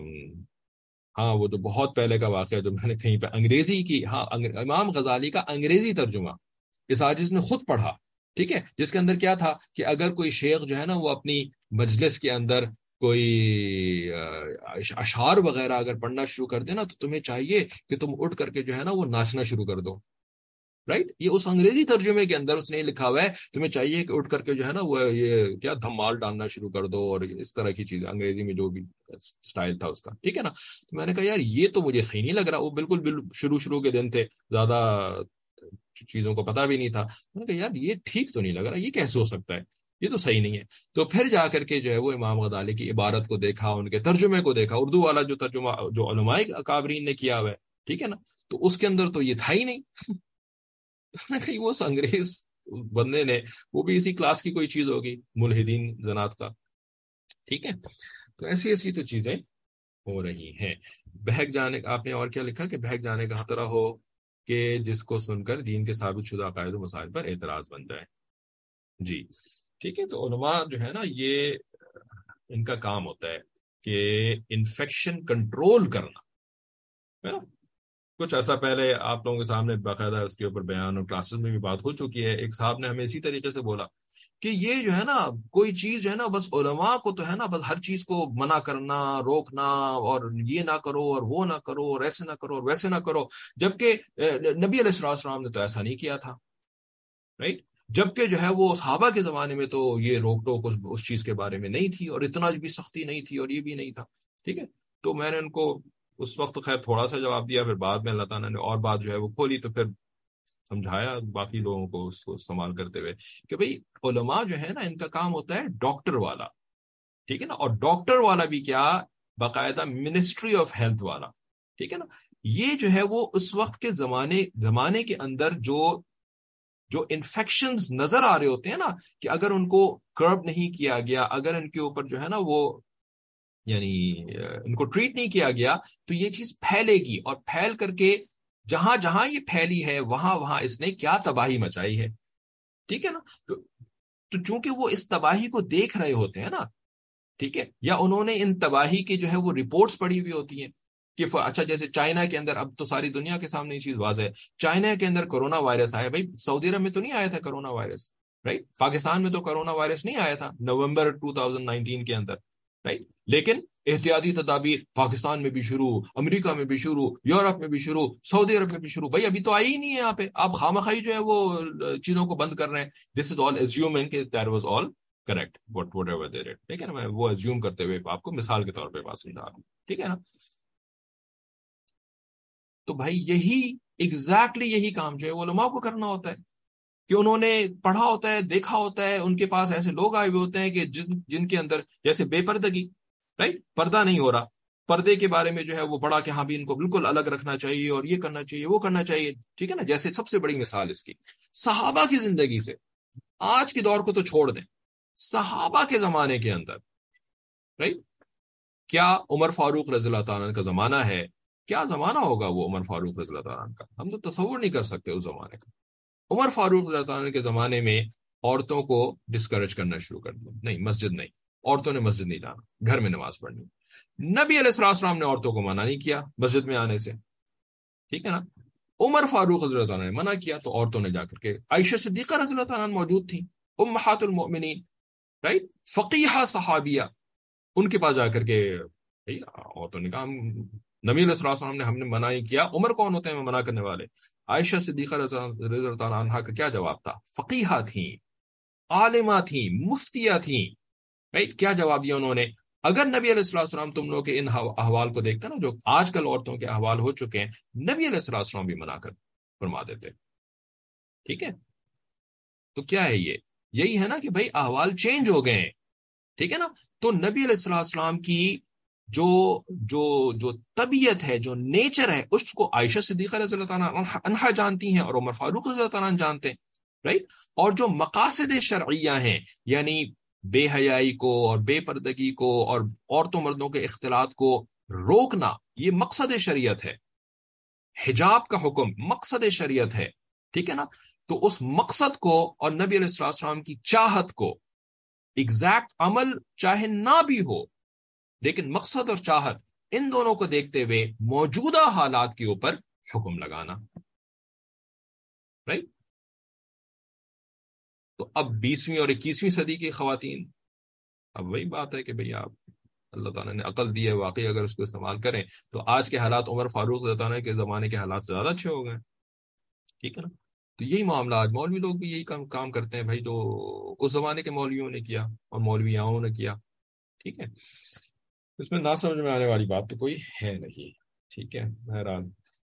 ہاں وہ تو بہت پہلے کا واقعہ جو میں نے کہیں پہ انگریزی کی، ہاں امام غزالی کا انگریزی ترجمہ اس عاجز نے خود پڑھا، ٹھیک ہے، جس کے اندر کیا تھا کہ اگر کوئی شیخ جو ہے نا وہ اپنی مجلس کے اندر کوئی اشعار وغیرہ اگر پڑھنا شروع کر دے نا تو تمہیں چاہیے کہ تم اٹھ کر کے جو ہے نا وہ ناچنا شروع کر دو، رائٹ، یہ اس انگریزی ترجمے کے اندر اس نے لکھا ہوا ہے، تمہیں چاہیے کہ اٹھ کر کے جو ہے نا وہ یہ کیا دھمال ڈالنا شروع کر دو، اور اس طرح کی چیز انگریزی میں جو بھی سٹائل تھا اس کا، ٹھیک ہے نا۔ تو میں نے کہا یار یہ تو مجھے صحیح نہیں لگ رہا، وہ بالکل شروع شروع کے دن تھے، زیادہ چیزوں کو پتہ بھی نہیں تھا، میں نے کہا یار یہ ٹھیک تو نہیں لگ رہا، یہ کیسے ہو سکتا ہے، یہ تو صحیح نہیں ہے۔ تو پھر جا کر کے جو ہے وہ امام غزالی کی عبارت کو دیکھا، ان کے ترجمے کو دیکھا، اردو والا جو ترجمہ جو علماء اکابرین نے کیا ہوا ہے، ٹھیک ہے نا، تو اس کے اندر تو یہ تھا ہی نہیں، کہیں وہ انگریز بندے نے وہ بھی اسی کلاس کی کوئی چیز ہوگی، ملحدین زنات کا، ٹھیک ہے۔ تو ایسی ایسی تو چیزیں ہو رہی ہیں۔ بہک جانے کا آپ نے اور کیا لکھا کہ بہک جانے کا خطرہ ہو کہ جس کو سن کر دین کے ثابت شدہ عقائد و مسائل پر اعتراض بن جائے، جی ٹھیک ہے۔ تو علماء جو ہے نا یہ ان کا کام ہوتا ہے کہ انفیکشن کنٹرول کرنا، ہے نا۔ کچھ عرصہ پہلے آپ لوگوں کے سامنے باقاعدہ اس کے اوپر بیان اور کلاسز میں بھی بات ہو چکی ہے، ایک صاحب نے ہمیں اسی طریقے سے بولا کہ یہ جو ہے نا کوئی چیز جو ہے نا بس علماء کو تو ہے نا بس ہر چیز کو منع کرنا، روکنا، اور یہ نہ کرو اور وہ نہ کرو اور ایسے نہ کرو اور ویسے نہ کرو، جبکہ نبی علیہ السلام نے تو ایسا نہیں کیا تھا، رائٹ، جبکہ جو ہے وہ صحابہ کے زمانے میں تو یہ روک ٹوک اس چیز کے بارے میں نہیں تھی، اور اتنا بھی سختی نہیں تھی، اور یہ بھی نہیں تھا، ٹھیک ہے۔ تو میں نے ان کو اس وقت تو خیر تھوڑا سا جواب دیا، پھر بعد میں اللہ تعالیٰ نے اور بات جو ہے وہ کھولی، تو پھر سمجھایا باقی لوگوں کو اس کو استعمال کرتے ہوئے کہ بھئی علماء جو ہے نا ان کا کام ہوتا ہے ڈاکٹر والا، ٹھیک ہے نا، اور ڈاکٹر والا بھی کیا، باقاعدہ منسٹری آف ہیلتھ والا، ٹھیک ہے نا. یہ جو ہے وہ اس وقت کے زمانے زمانے کے اندر جو جو انفیکشنز نظر آ رہے ہوتے ہیں نا، کہ اگر ان کو کرب نہیں کیا گیا، اگر ان کے اوپر جو ہے نا وہ یعنی ان کو ٹریٹ نہیں کیا گیا، تو یہ چیز پھیلے گی، اور پھیل کر کے جہاں جہاں یہ پھیلی ہے وہاں وہاں اس نے کیا تباہی مچائی ہے، ٹھیک ہے نا. تو تو چونکہ وہ اس تباہی کو دیکھ رہے ہوتے ہیں نا، ٹھیک ہے، یا انہوں نے ان تباہی کی جو ہے وہ رپورٹس پڑھی ہوئی ہوتی ہیں کہ اچھا جیسے چائنا کے اندر، اب تو ساری دنیا کے سامنے یہ چیز واضح ہے، چائنا کے اندر کرونا وائرس آیا. بھائی سعودی عرب میں تو نہیں آیا تھا کرونا وائرس، رائٹ؟ پاکستان میں تو کرونا وائرس نہیں آیا تھا نومبر دو ہزار انیس کے اندر، رائٹ؟ لیکن احتیاطی تدابیر پاکستان میں بھی شروع، امریکہ میں بھی شروع، یورپ میں بھی شروع، سعودی عرب میں بھی شروع. بھائی ابھی تو آئی ہی نہیں ہے یہاں پہ، آپ خامخائی جو ہے وہ چیزوں کو بند کر رہے ہیں. دس از آل ایزیومنگ کہ that was all correct what whatever they rate, ٹھیک ہے نا. میں وہ ایزیوم کرتے ہوئے آپ کو مثال کے طور پہ بات سمجھا رہا ہوں، ٹھیک ہے نا. تو بھائی یہی ایگزیکٹلی یہی کام جو ہے وہ علماء کو کرنا ہوتا ہے، کہ انہوں نے پڑھا ہوتا ہے، دیکھا ہوتا ہے، ان کے پاس ایسے لوگ آئے ہوئے ہوتے ہیں کہ جن جن کے اندر جیسے بے پردگی، رائٹ، پردہ نہیں ہو رہا، پردے کے بارے میں جو ہے وہ بڑا کہ ہاں بھی ان کو بالکل الگ رکھنا چاہیے اور یہ کرنا چاہیے وہ کرنا چاہیے، ٹھیک ہے نا. جیسے سب سے بڑی مثال اس کی صحابہ کی زندگی سے، آج کے دور کو تو چھوڑ دیں، صحابہ کے زمانے کے اندر، رائٹ، کیا عمر فاروق رضی اللہ تعالیٰ عنہ کا زمانہ ہے، کیا زمانہ ہوگا وہ عمر فاروق رضی اللہ تعالیٰ عنہ کا، ہم تو تصور نہیں کر سکتے اس زمانے کا. عمر فاروق رضی اللہ تعالیٰ عنہ کے زمانے میں عورتوں کو ڈسکریج کرنا شروع کر دیا، نہیں مسجد نہیں، عورتوں نے مسجد نہیں جانا، گھر میں نماز پڑھنی. نبی علیہ الصلوۃ والسلام نے عورتوں کو منع نہیں کیا مسجد میں آنے سے، ٹھیک ہے نا. عمر فاروق رضی اللہ تعالیٰ نے منع کیا تو عورتوں نے جا کر کے، عائشہ صدیقہ رضی اللہ تعالیٰ عنہ موجود تھی، امہات المؤمنین، رائٹ، فقیہہ صحابیہ، ان کے پاس جا کر کے عورتوں نے کہا نبی علیہ الصلوۃ والسلام نے ہم نے منع ہی کیا. عمر کون ہوتے ہیں منع کرنے والے؟ عائشہ صدیقہ رضی اللہ تعالیٰ عنہ کا کیا جواب تھا؟ فقیہہ تھیں، عالمہ تھیں، مفتیہ تھیں، رائٹ. کیا جواب دیا انہوں نے؟ اگر نبی علیہ الصلوۃ والسلام تم لوگ کے ان احوال کو دیکھتے نا جو آج کل عورتوں کے احوال ہو چکے ہیں، نبی علیہ الصلوۃ والسلام بھی منع کر فرما دیتے، ٹھیک ہے. تو کیا ہے یہ یہی ہے نا کہ بھائی احوال چینج ہو گئے ہیں، ٹھیک ہے نا. تو نبی علیہ الصلوۃ والسلام کی جو جو جو طبیعت ہے، جو نیچر ہے، اس کو عائشہ صدیقہ رضی اللہ تعالیٰ عنہا جانتی ہیں اور عمر فاروق رضی اللہ تعالیٰ عنہ جانتے ہیں، رائٹ. اور جو مقاصد شرعیہ ہیں، یعنی بے حیائی کو اور بے پردگی کو اور عورتوں مردوں کے اختلاط کو روکنا، یہ مقصد شریعت ہے. حجاب کا حکم مقصد شریعت ہے، ٹھیک ہے نا. تو اس مقصد کو اور نبی علیہ الصلوۃ والسلام کی چاہت کو، ایگزیکٹ عمل چاہے نہ بھی ہو لیکن مقصد اور چاہت، ان دونوں کو دیکھتے ہوئے موجودہ حالات کے اوپر حکم لگانا، رائٹ. تو اب بیسویں اور اکیسویں صدی کی خواتین، اب وہی بات ہے کہ بھئی آپ، اللہ تعالیٰ نے عقل دی ہے، واقعی اگر اس کو استعمال کریں تو آج کے حالات عمر فاروق رضی اللہ عنہ کے زمانے کے حالات سے زیادہ اچھے ہو گئے، ٹھیک ہے نا. تو یہی معاملہ آج مولوی لوگ بھی یہی کام کام کرتے ہیں بھائی، جو اس زمانے کے مولویوں نے کیا اور مولویاؤں نے کیا، ٹھیک ہے. اس میں نہ سمجھ میں آنے والی بات تو کوئی ہے نہیں، ٹھیک ہے. بہرحال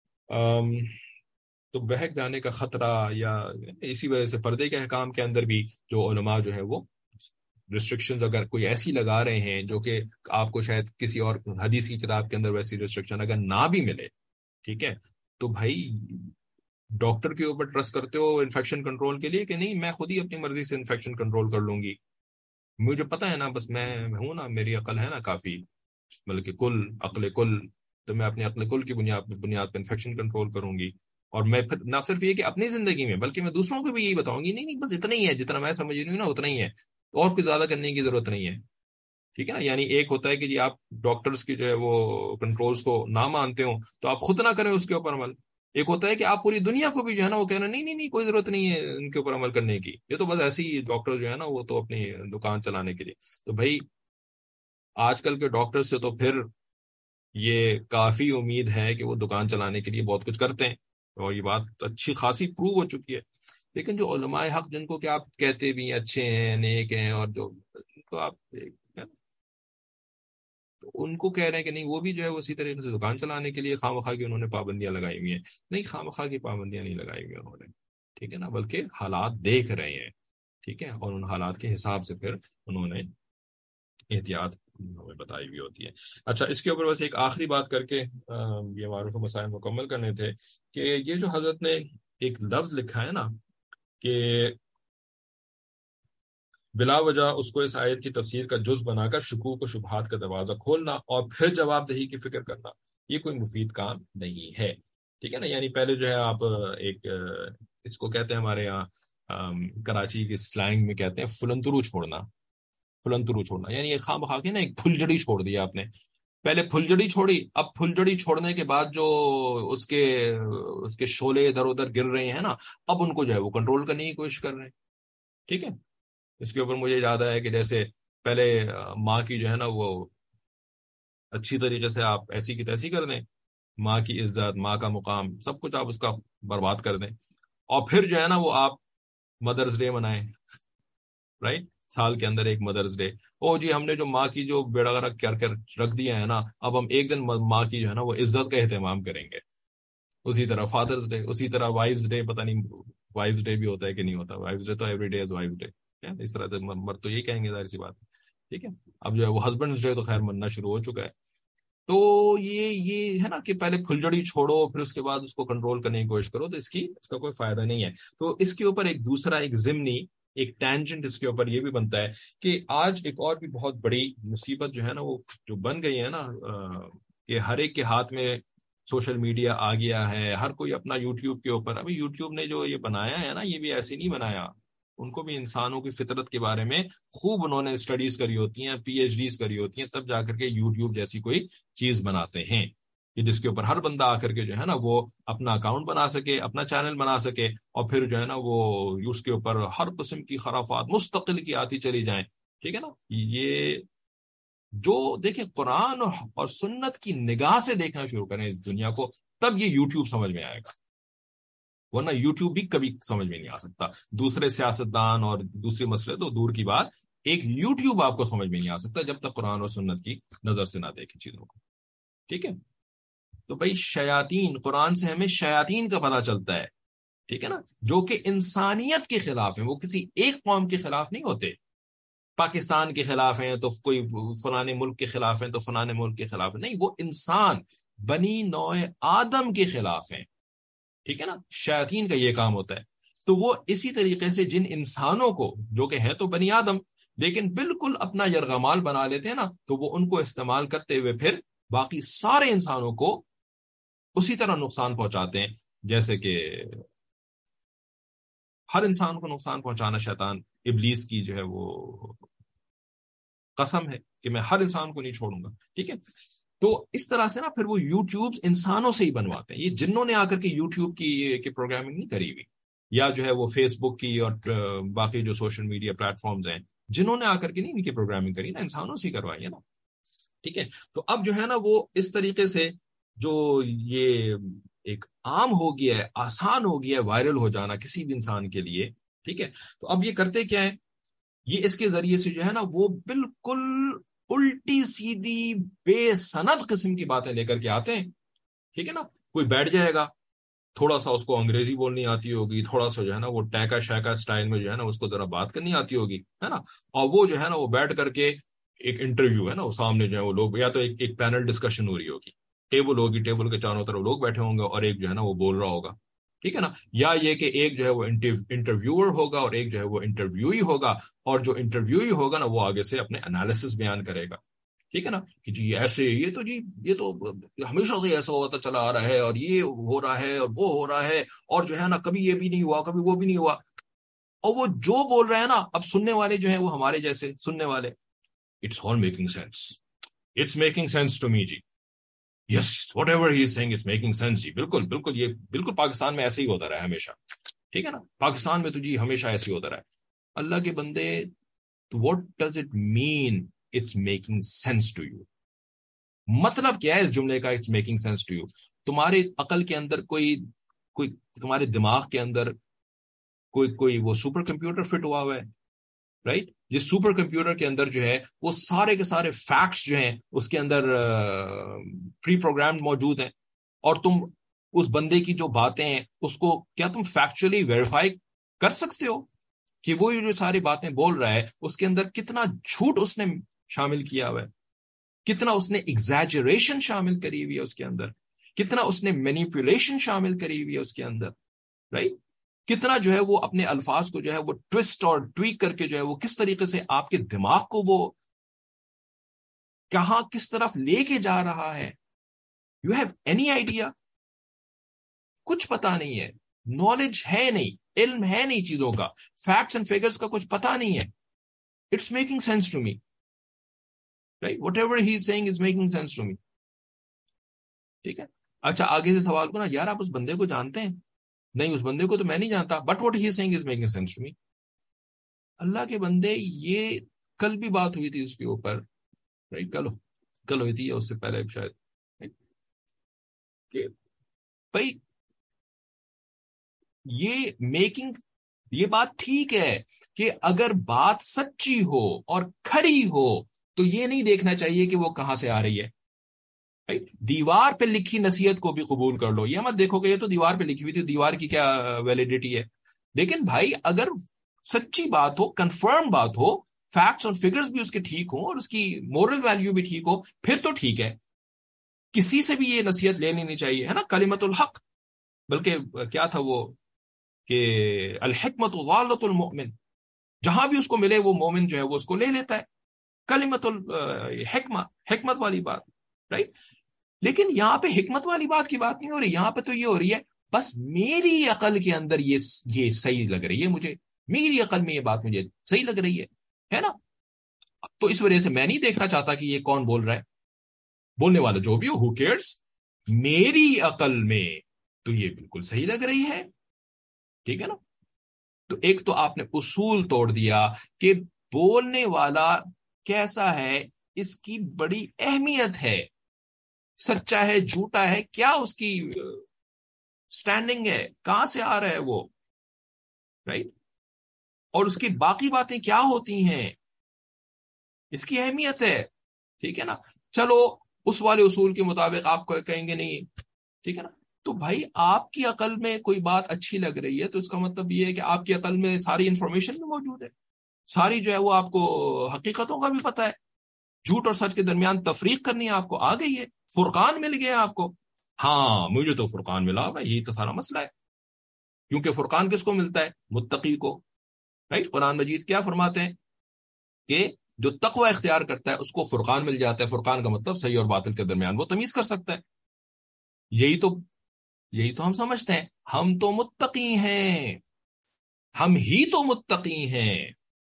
تو بہک جانے کا خطرہ، یا اسی وجہ سے پردے کے احکام کے اندر بھی جو علماء جو ہے وہ ریسٹرکشنز اگر کوئی ایسی لگا رہے ہیں جو کہ آپ کو شاید کسی اور حدیث کی کتاب کے اندر ویسی ریسٹرکشن اگر نہ بھی ملے، ٹھیک ہے، تو بھائی ڈاکٹر کے اوپر ٹرسٹ کرتے ہو انفیکشن کنٹرول کے لیے کہ نہیں میں خود ہی اپنی مرضی سے انفیکشن کنٹرول کر لوں گی، مجھے پتا ہے نا، بس میں ہوں نا، میری عقل ہے نا کافی، بلکہ کل عقل کل، تو میں اپنی عقل کل کی بنیاد بنیاد پہ انفیکشن کنٹرول کروں گی. اور میں پھر نہ صرف یہ کہ اپنی زندگی میں بلکہ میں دوسروں کو بھی یہی بتاؤں گی، نہیں نہیں بس اتنا ہی ہے، جتنا میں سمجھ رہی ہوں نا اتنا ہی ہے، اور کچھ زیادہ کرنے کی ضرورت نہیں ہے، ٹھیک ہے نا. یعنی ایک ہوتا ہے کہ جی آپ ڈاکٹرز کی جو ہے وہ کنٹرولز کو نہ مانتے ہوں تو آپ خود نہ کریں اس کے اوپر عمل. ایک ہوتا ہے کہ آپ پوری دنیا کو بھی جو ہے نا وہ کہنا نہیں نہیں نہیں کوئی ضرورت نہیں ہے ان کے اوپر عمل کرنے کی، یہ تو بس ایسے ہی ڈاکٹر جو ہے نا وہ تو اپنی دکان چلانے کے لیے. تو بھائی آج کل کے ڈاکٹر سے تو پھر یہ کافی امید ہے کہ وہ دکان چلانے کے لیے بہت کچھ کرتے ہیں، اور یہ بات اچھی خاصی پروو ہو چکی ہے. لیکن جو علماء حق جن کو کہ آپ کہتے بھی اچھے ہیں، نیک ہیں، اور جو تو آپ تو ان کو کہہ رہے ہیں کہ نہیں وہ بھی جو ہے اسی طریقے سے دکان چلانے کے لیے خواہ مخواہ کی انہوں نے پابندیاں لگائی ہوئی ہیں. نہیں، خواہ مخواہ کی پابندیاں نہیں لگائی ہوئی انہوں نے، ٹھیک ہے نا، بلکہ حالات دیکھ رہے ہیں، ٹھیک ہے، اور ان حالات کے حساب سے پھر انہوں نے احتیاط ہمیں بتائی ہوئی ہوتی ہے. اچھا، اس کے اوپر بس ایک آخری بات کر کے یہ معروف مسائل مکمل کرنے تھے کہ یہ جو حضرت نے ایک لفظ لکھا ہے نا کہ بلا وجہ اس کو اس آیت کی تفسیر کا جز بنا کر شکوک و شبہات کا دروازہ کھولنا اور پھر جواب دہی کی فکر کرنا، یہ کوئی مفید کام نہیں ہے، ٹھیک ہے نا. یعنی پہلے جو ہے آپ ایک اس کو کہتے ہیں ہمارے یہاں کراچی کے سلینگ میں کہتے ہیں فلنترو چھوڑنا، فلنترو چھوڑنا یعنی یہ خواہ مخواہ کے نا ایک پھلجڑی چھوڑ دیا آپ نے. پہلے پھلجڑی چھوڑی، اب پھلجڑی چھوڑنے کے بعد جو اس کے اس کے شعلے ادھر ادھر گر رہے ہیں نا، اب ان کو جو ہے وہ کنٹرول کرنے کی کوشش کر رہے ہیں، ٹھیک ہے. اس کے اوپر مجھے یاد ہے کہ جیسے پہلے ماں کی جو ہے نا وہ اچھی طریقے سے آپ ایسی کی تیسی کر دیں، ماں کی عزت، ماں کا مقام، سب کچھ آپ اس کا برباد کر دیں، اور پھر جو ہے نا وہ آپ مدرس ڈے منائیں، رائٹ، سال کے اندر ایک مدرس ڈے. او جی ہم نے جو ماں کی جو بیڑا غرق کر کر رکھ دیا ہے نا، اب ہم ایک دن ماں کی جو ہے نا وہ عزت کا اہتمام کریں گے. اسی طرح فادرز ڈے، اسی طرح وائفز ڈے، پتہ نہیں وائفز ڈے بھی ہوتا ہے کہ نہیں ہوتا، وائفز ڈے تو every day is wife day, اس طرح سے مرد تو یہی کہیں گے، ظاہر سی بات ہے، ٹھیک ہے. اب جو ہے وہ ہسبینڈز ڈے تو خیر مننا شروع ہو چکا ہے. تو یہ یہ ہے نا کہ پہلے پھلجڑی چھوڑو پھر اس کے بعد اس کو کنٹرول کرنے کی کوشش کرو، تو اس کی اس کا کوئی فائدہ نہیں ہے. تو اس کے اوپر ایک دوسرا ایک ضمنی ایک ٹینجنٹ اس کے اوپر یہ بھی بنتا ہے کہ آج ایک اور بھی بہت بڑی مصیبت جو ہے نا وہ جو بن گئی ہے نا کہ ہر ایک کے ہاتھ میں سوشل میڈیا آ گیا ہے، ہر کوئی اپنا یوٹیوب کے اوپر. ابھی یوٹیوب نے جو یہ بنایا ہے نا، یہ بھی ایسے نہیں بنایا، ان کو بھی انسانوں کی فطرت کے بارے میں خوب انہوں نے اسٹڈیز کری ہوتی ہیں، پی ایچ ڈیز کری ہوتی ہیں، تب جا کر کے یوٹیوب جیسی کوئی چیز بناتے ہیں کہ جس کے اوپر ہر بندہ آ کر کے جو ہے نا وہ اپنا اکاؤنٹ بنا سکے، اپنا چینل بنا سکے، اور پھر جو ہے نا وہ اس کے اوپر ہر قسم کی خرافات مستقل کی آتی چلی جائیں، ٹھیک ہے نا. یہ جو دیکھیں قرآن اور سنت کی نگاہ سے دیکھنا شروع کریں اس دنیا کو، تب یہ یوٹیوب سمجھ میں آئے گا، ورنہ یوٹیوب بھی کبھی سمجھ میں نہیں آ سکتا. دوسرے سیاستدان اور دوسرے مسئلے تو دور کی بات، ایک یوٹیوب آپ کو سمجھ میں نہیں آ سکتا جب تک قرآن اور سنت کی نظر سے نہ دیکھیں چیزوں کو، ٹھیک ہے. تو بھائی شیاطین، قرآن سے ہمیں شیاطین کا پتہ چلتا ہے، ٹھیک ہے نا، جو کہ انسانیت کے خلاف ہیں، وہ کسی ایک قوم کے خلاف نہیں ہوتے. پاکستان کے خلاف ہیں تو کوئی فلانے ملک کے خلاف ہیں تو فلانے ملک کے خلاف ہیں، نہیں، وہ انسان بنی نوع آدم کے خلاف ہیں، ٹھیک ہے نا. شیاطین کا یہ کام ہوتا ہے. تو وہ اسی طریقے سے جن انسانوں کو جو کہ ہے تو بنی آدم لیکن بالکل اپنا یرغمال بنا لیتے ہیں نا، تو وہ ان کو استعمال کرتے ہوئے پھر باقی سارے انسانوں کو اسی طرح نقصان پہنچاتے ہیں جیسے کہ ہر انسان کو نقصان پہنچانا شیطان ابلیس کی جو ہے وہ قسم ہے کہ میں ہر انسان کو نہیں چھوڑوں گا، ٹھیک ہے. تو اس طرح سے نا پھر وہ یوٹیوب انسانوں سے ہی بنواتے ہیں. یہ جنہوں نے آ کر کے یوٹیوب کی پروگرامنگ نہیں کری ہوئی، یا جو ہے وہ فیس بک کی اور باقی جو سوشل میڈیا پلیٹ فارمز ہیں جنہوں نے آ کر کے نہیں ان کی پروگرامنگ کری نا، انسانوں سے ہی کروائی ہے نا، ٹھیک ہے. تو اب جو ہے نا وہ اس طریقے سے جو یہ ایک عام ہو گیا ہے، آسان ہو گیا ہے وائرل ہو جانا کسی بھی انسان کے لیے، ٹھیک ہے. تو اب یہ کرتے کیا ہے، یہ اس کے ذریعے سے جو ہے نا وہ بالکل الٹی سیدھی بے سند قسم کی باتیں لے کر کے آتے ہیں، ٹھیک ہے نا. کوئی بیٹھ جائے گا، تھوڑا سا اس کو انگریزی بولنی آتی ہوگی، تھوڑا سا جو ہے نا وہ ٹیکا شیکا سٹائل میں جو ہے نا اس کو ذرا بات کرنی آتی ہوگی، ہے نا، اور وہ جو ہے نا وہ بیٹھ کر کے ایک انٹرویو ہے نا، وہ سامنے جو ہے وہ لوگ، یا تو ایک ایک پینل ڈسکشن ہو رہی ہوگی، ٹیبل ہوگی، ٹیبل کے چاروں طرف لوگ بیٹھے ہوں گے اور ایک جو ہے نا وہ بول رہا ہوگا، ٹھیک ہے نا. یا یہ کہ ایک جو ہے وہ انٹرویور ہوگا اور ایک جو ہے وہ انٹرویوئی ہوگا، اور جو انٹرویوئی ہوگا نا وہ آگے سے اپنے انالیسس بیان کرے گا، ٹھیک ہے نا، کہ جی ایسے یہ تو جی یہ تو ہمیشہ سے ایسا ہوتا چلا آ رہا ہے اور یہ ہو رہا ہے اور وہ ہو رہا ہے، اور جو ہے نا کبھی یہ بھی نہیں ہوا، کبھی وہ بھی نہیں ہوا. اور وہ جو بول رہے ہیں نا، اب سننے والے جو ہیں وہ ہمارے جیسے سننے والے، it's all making sense, it's making sense to me جی، yes whatever he is saying it's making sense جی، بالکل بالکل، یہ بالکل پاکستان میں ایسے ہی ہوتا رہا ہے ہمیشہ، ٹھیک ہے نا، پاکستان میں تو جی ہمیشہ ایسے ہی ہوتا رہا ہے. اللہ کے بندے، what does it mean it's making sense to you؟ مطلب کیا ہے اس جملے کا it's making sense to you؟ تمہاری عقل کے اندر کوئی کوئی تمہارے دماغ کے اندر کوئی کوئی وہ سپر کمپیوٹر فٹ ہوا ہوا ہے، رائٹ. جس سپر کمپیوٹر کے اندر جو ہے وہ سارے کے سارے فیکٹس جو ہیں اس کے اندر پری پروگرامڈ موجود ہیں, اور تم اس بندے کی جو باتیں ہیں اس کو کیا تم فیکچولی ویریفائی کر سکتے ہو کہ وہ جو ساری باتیں بول رہا ہے اس کے اندر کتنا جھوٹ اس نے شامل کیا ہوا ہے, کتنا اس نے ایگزیجریشن شامل کری ہوئی ہے اس کے اندر, کتنا اس نے مینیپولیشن شامل کری ہوئی ہے اس کے اندر, رائٹ. کتنا جو ہے وہ اپنے الفاظ کو جو ہے وہ ٹوسٹ اور ٹویک کر کے جو ہے وہ کس طریقے سے آپ کے دماغ کو وہ کہاں کس طرف لے کے جا رہا ہے. You have any idea? کچھ پتا نہیں ہے, نالج ہے نہیں, علم ہے نہیں چیزوں کا, فیکٹس اینڈ فیگرز کا کچھ پتا نہیں ہے. It's making sense to me, right, whatever he is saying is making sense to me. ٹھیک ہے. اچھا آگے سے سوال کو نا, یار آپ اس بندے کو جانتے ہیں؟ نہیں اس بندے کو تو میں نہیں جانتا, but what he is saying is making sense to me. اللہ کے بندے, یہ کل بھی بات ہوئی تھی اس کے اوپر, رائٹ, کل کل ہوئی تھی یا اس سے پہلے شاید, کہ بھائی یہ میکنگ, یہ بات ٹھیک ہے کہ اگر بات سچی ہو اور کھری ہو تو یہ نہیں دیکھنا چاہیے کہ وہ کہاں سے آ رہی ہے. دیوار پہ لکھی نصیحت کو بھی قبول کر لو, یہ مت دیکھو کہ یہ تو دیوار پہ لکھی ہوئی تھی, دیوار کی کیا ویلیڈیٹی ہے. لیکن بھائی اگر سچی بات ہو, کنفرم بات ہو, فیکٹس اور فگرز بھی اس کے ٹھیک ہوں اور اس کی مورل ویلیو بھی ٹھیک ہو, پھر تو ٹھیک ہے. کسی سے بھی یہ نصیحت لینی نہیں چاہیے, ہے نا, کلمت الحق. بلکہ کیا تھا وہ کہ الحکمت ضالۃ المؤمن, جہاں بھی اس کو ملے وہ مومن جو ہے وہ اس کو لے لیتا ہے. کلمت الحکمہ, حکمت والی بات, رائٹ. لیکن یہاں پہ حکمت والی بات کی بات نہیں ہو رہی, یہاں پہ تو یہ ہو رہی ہے بس میری عقل کے اندر یہ یہ صحیح لگ رہی ہے مجھے, میری عقل میں یہ بات مجھے صحیح لگ رہی ہے, ہے نا. تو اس وجہ سے میں نہیں دیکھنا چاہتا کہ یہ کون بول رہا ہے, بولنے والا جو بھی ہو, ہو کیئرس, میری عقل میں تو یہ بالکل صحیح لگ رہی ہے. ٹھیک ہے نا. تو ایک تو آپ نے اصول توڑ دیا کہ بولنے والا کیسا ہے اس کی بڑی اہمیت ہے, سچا ہے جھوٹا ہے, کیا اس کی سٹینڈنگ ہے, کہاں سے آ رہا ہے وہ, رائٹ. اور اس کی باقی باتیں کیا ہوتی ہیں, اس کی اہمیت ہے. ٹھیک ہے نا. چلو اس والے اصول کے مطابق آپ کو کہیں گے نہیں, ٹھیک ہے نا. تو بھائی آپ کی عقل میں کوئی بات اچھی لگ رہی ہے تو اس کا مطلب یہ ہے کہ آپ کی عقل میں ساری انفارمیشن بھی موجود ہے, ساری جو ہے وہ آپ کو حقیقتوں کا بھی پتہ ہے, جھوٹ اور سچ کے درمیان تفریق کرنی آپ کو آ گئی ہے, فرقان مل گیا آپ کو. ہاں مجھے تو فرقان ملا بھائی, یہی تو سارا مسئلہ ہے. کیونکہ فرقان کس کو ملتا ہے؟ متقی کو, رائٹ. قرآن مجید کیا فرماتے ہیں کہ جو تقوی اختیار کرتا ہے اس کو فرقان مل جاتا ہے. فرقان کا مطلب صحیح اور باطل کے درمیان وہ تمیز کر سکتا ہے. یہی تو یہی تو ہم سمجھتے ہیں, ہم تو متقی ہیں, ہم ہی تو متقی ہیں,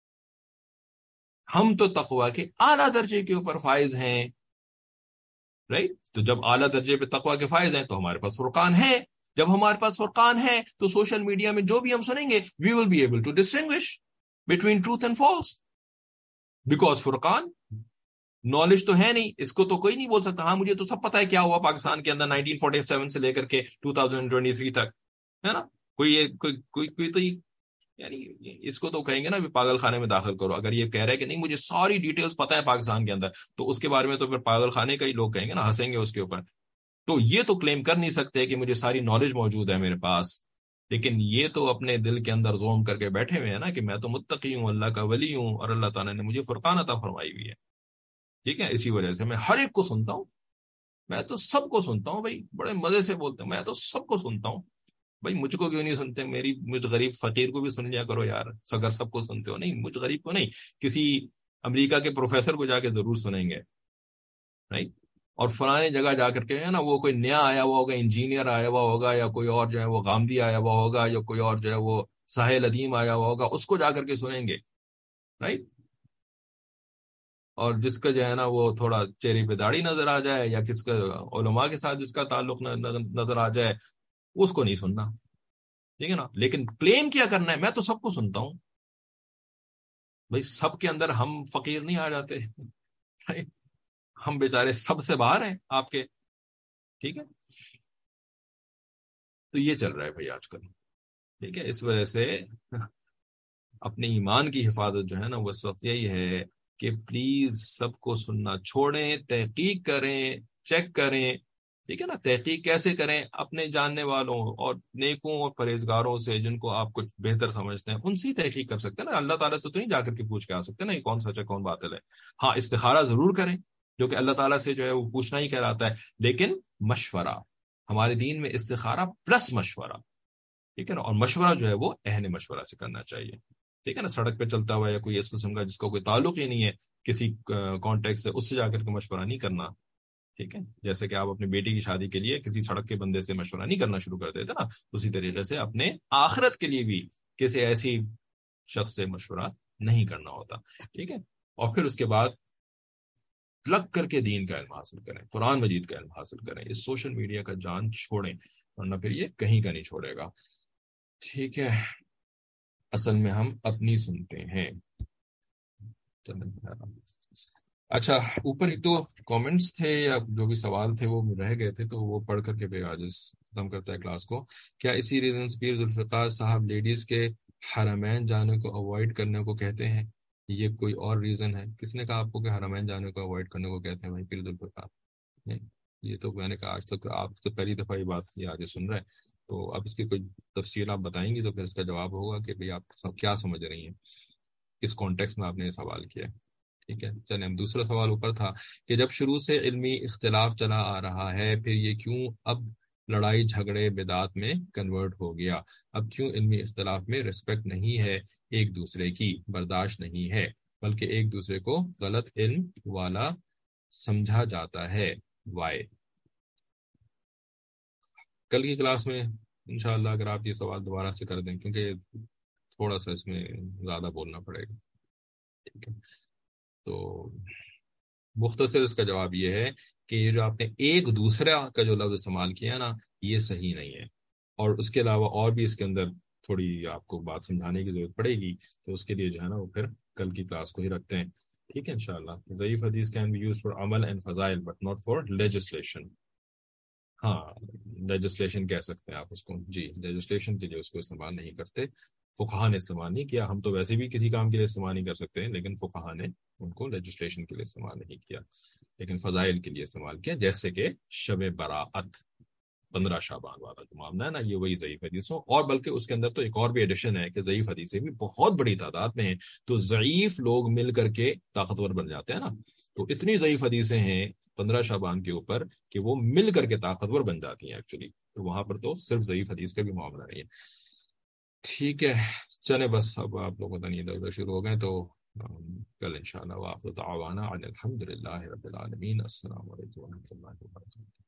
ہم تو تقوی کے اعلیٰ درجے کے اوپر فائز ہیں, رائٹ. تو جب اعلیٰ درجے پہ تقوی کے فائز ہیں تو ہمارے پاس فرقان ہے. جب ہمارے پاس فرقان ہے تو سوشل میڈیا میں جو بھی ہم سنیں گے we will be able to distinguish between truth and false, because فرقان نالج تو ہے نہیں, اس کو تو کوئی نہیں بول سکتا ہاں مجھے تو سب پتا ہے کیا ہوا پاکستان کے اندر نائنٹین فورٹی سیون سے لے کر کے ٹو تھاؤزینڈ ٹوئنٹی تھری تک, ہے نا. کوئی یہ کوئی کوئی کوئی تو یعنی اس کو تو کہیں گے نا بھی پاگل خانے میں داخل کرو. اگر یہ کہہ رہا ہے کہ نہیں مجھے ساری ڈیٹیلز پتا ہے پاکستان کے اندر, تو اس کے بارے میں تو پھر پاگل خانے کا ہی لوگ کہیں گے نا, ہنسیں گے اس کے اوپر. تو یہ تو کلیم کر نہیں سکتے کہ مجھے ساری نالج موجود ہے میرے پاس, لیکن یہ تو اپنے دل کے اندر زوم کر کے بیٹھے ہوئے ہیں نا کہ میں تو متقی ہوں, اللہ کا ولی ہوں, اور اللہ تعالیٰ نے مجھے فرقان عطا فرمائی ہوئی ہے. ٹھیک ہے. اسی وجہ سے میں ہر ایک کو سنتا ہوں, میں تو سب کو سنتا ہوں بھائی, بڑے مزے سے بولتے ہیں, میں تو سب کو سنتا ہوں بھائی. مجھ کو کیوں نہیں سنتے؟ میری مجھ غریب فقیر کو بھی سن لیا کرو یار, اگر سب کو سنتے ہو. نہیں مجھ غریب کو نہیں, کسی امریکہ کے پروفیسر کو جا کے ضرور سنیں گے, رائٹ. اور فلانے جگہ جا کر کے ہے نا وہ کوئی نیا آیا ہوا ہوگا, انجینئر آیا ہوا ہوگا, یا کوئی اور جو ہے وہ غامدی آیا ہوا ہوگا, یا کوئی اور جو ہے وہ ساحل ادیم آیا ہوا ہوگا, اس کو جا کر کے سنیں گے, رائٹ. اور جس کا جو ہے نا وہ تھوڑا چہرے پہ داڑھی نظر آ جائے, یا کس کا علماء کے ساتھ جس کا تعلق نظر آ جائے, اس کو نہیں سننا. ٹھیک ہے نا. لیکن کلیم کیا کرنا ہے, میں تو سب کو سنتا ہوں بھائی. سب کے اندر ہم فقیر نہیں آ جاتے, ہم بیچارے سب سے باہر ہیں آپ کے. ٹھیک ہے. تو یہ چل رہا ہے بھائی آج کل. ٹھیک ہے. اس وجہ سے اپنے ایمان کی حفاظت جو ہے نا وہ اس وقت یہی ہے کہ پلیز سب کو سننا چھوڑیں، تحقیق کریں، چیک کریں، ٹھیک ہے نا. تحقیق کیسے کریں؟ اپنے جاننے والوں اور نیکوں اور پرہیزگاروں سے جن کو آپ کچھ بہتر سمجھتے ہیں ان سے ہی تحقیق کر سکتے ہیں نا. اللہ تعالیٰ سے تو نہیں جا کر کے پوچھ کے آ سکتے نا یہ کون سچ ہے کون باطل ہے. ہاں استخارہ ضرور کریں جو کہ اللہ تعالیٰ سے جو ہے وہ پوچھنا ہی کہلاتا ہے، لیکن مشورہ، ہمارے دین میں استخارہ پلس مشورہ، ٹھیک ہے نا. اور مشورہ جو ہے وہ اہل مشورہ سے کرنا چاہیے، ٹھیک ہے نا. سڑک پہ چلتا ہوا یا کوئی اس قسم کا جس کو کوئی تعلق ہی نہیں ہے کسی کانٹیکٹ سے، اس سے جا کر کے مشورہ نہیں کرنا، ٹھیک ہے. جیسے کہ آپ اپنی بیٹی کی شادی کے لیے کسی سڑک کے بندے سے مشورہ نہیں کرنا شروع کر دیتے نا، اسی طریقے سے اپنے آخرت کے لیے بھی کسی ایسی شخص سے مشورہ نہیں کرنا ہوتا، ٹھیک ہے. اور پھر اس کے بعد لگ کر کے دین کا علم حاصل کریں، قرآن مجید کا علم حاصل کریں، اس سوشل میڈیا کا جان چھوڑیں ورنہ پھر یہ کہیں کا نہیں چھوڑے گا، ٹھیک ہے. اصل میں ہم اپنی سنتے ہیں. اچھا اوپر ایک تو کامنٹس تھے یا جو بھی سوال تھے وہ رہ گئے تھے تو وہ پڑھ کر کے پھر آج ختم کرتا ہے کلاس کو. کیا اسی ریزن سے پیر ذوالفقار صاحب لیڈیز کے حرمین جانے کو اوائڈ کرنے کو کہتے ہیں؟ یہ کوئی اور ریزن ہے؟ کس نے کہا آپ کو کہ حرمین جانے کو اوائڈ کرنے کو کہتے ہیں بھائی پیر ذوالفقار؟ نہیں، یہ تو میں نے کہا آج تک آپ تو پہلی دفعہ یہ بات یہ آگے سن رہے ہیں، تو اب اس کی کوئی تفصیل آپ بتائیں گی تو پھر اس کا جواب ہوگا کہ بھئی آپ کیا سمجھ رہی ہیں، کس کانٹیکس میں آپ نے یہ سوال کیا. ٹھیک ہے چلیں. ہم دوسرا سوال اوپر تھا کہ جب شروع سے علمی اختلاف چلا آ رہا ہے پھر یہ کیوں اب لڑائی جھگڑے بدعات میں کنورٹ ہو گیا؟ اب کیوں علمی اختلاف میں رسپیکٹ نہیں ہے، ایک دوسرے کی برداشت نہیں ہے، بلکہ ایک دوسرے کو غلط علم والا سمجھا جاتا ہے؟ وائے؟ کل کی کلاس میں انشاءاللہ اگر آپ یہ سوال دوبارہ سے کر دیں کیونکہ تھوڑا سا اس میں زیادہ بولنا پڑے گا، ٹھیک ہے. تو مختصر اس کا جواب یہ ہے کہ یہ جو آپ نے ایک دوسرے کا جو لفظ استعمال کیا نا یہ صحیح نہیں ہے، اور اس کے علاوہ اور بھی اس کے اندر تھوڑی آپ کو بات سمجھانے کی ضرورت پڑے گی، تو اس کے لیے جو ہے نا وہ پھر کل کی کلاس کو ہی رکھتے ہیں، ٹھیک ہے انشاءاللہ. ضعیف حدیث کین بی یوز فار عمل اینڈ فضائل بٹ ناٹ فار لیجسلیشن. ہاں لیجسلیشن کہہ سکتے ہیں آپ اس کو، جی لیجسلیشن کے لیے اس کو استعمال نہیں کرتے، فقہا نے استعمال نہیں کیا. ہم تو ویسے بھی کسی کام کے لیے استعمال نہیں کر سکتے ہیں لیکن فقہا نے ان کو لیجسلیشن کے لیے استعمال نہیں کیا، لیکن فضائل کے لیے استعمال کیا، جیسے کہ شب براءت، پندرہ شعبان والا جو معاملہ ہے نا یہ وہی ضعیف حدیثوں. اور بلکہ اس کے اندر تو ایک اور بھی ایڈیشن ہے کہ ضعیف حدیثیں بھی بہت بڑی تعداد میں ہیں، تو ضعیف لوگ مل کر کے طاقتور بن جاتے ہیں نا، تو اتنی ضعیف حدیثیں ہیں پندرہ شعبان کے اوپر کہ وہ مل کر کے طاقتور بن جاتی ہیں ایکچولی، تو وہاں پر تو صرف ضعیف حدیث کا بھی معاملہ نہیں ہے. ٹھیک ہے چلے بس اب آپ لوگ پتہ نہیں ادھر ادھر شروع ہو گئے تو کل انشاءاللہ وآخر دعوانا ان الحمد للہ رب العالمین. السلام علیکم و رحمۃ اللہ وبرکاتہ.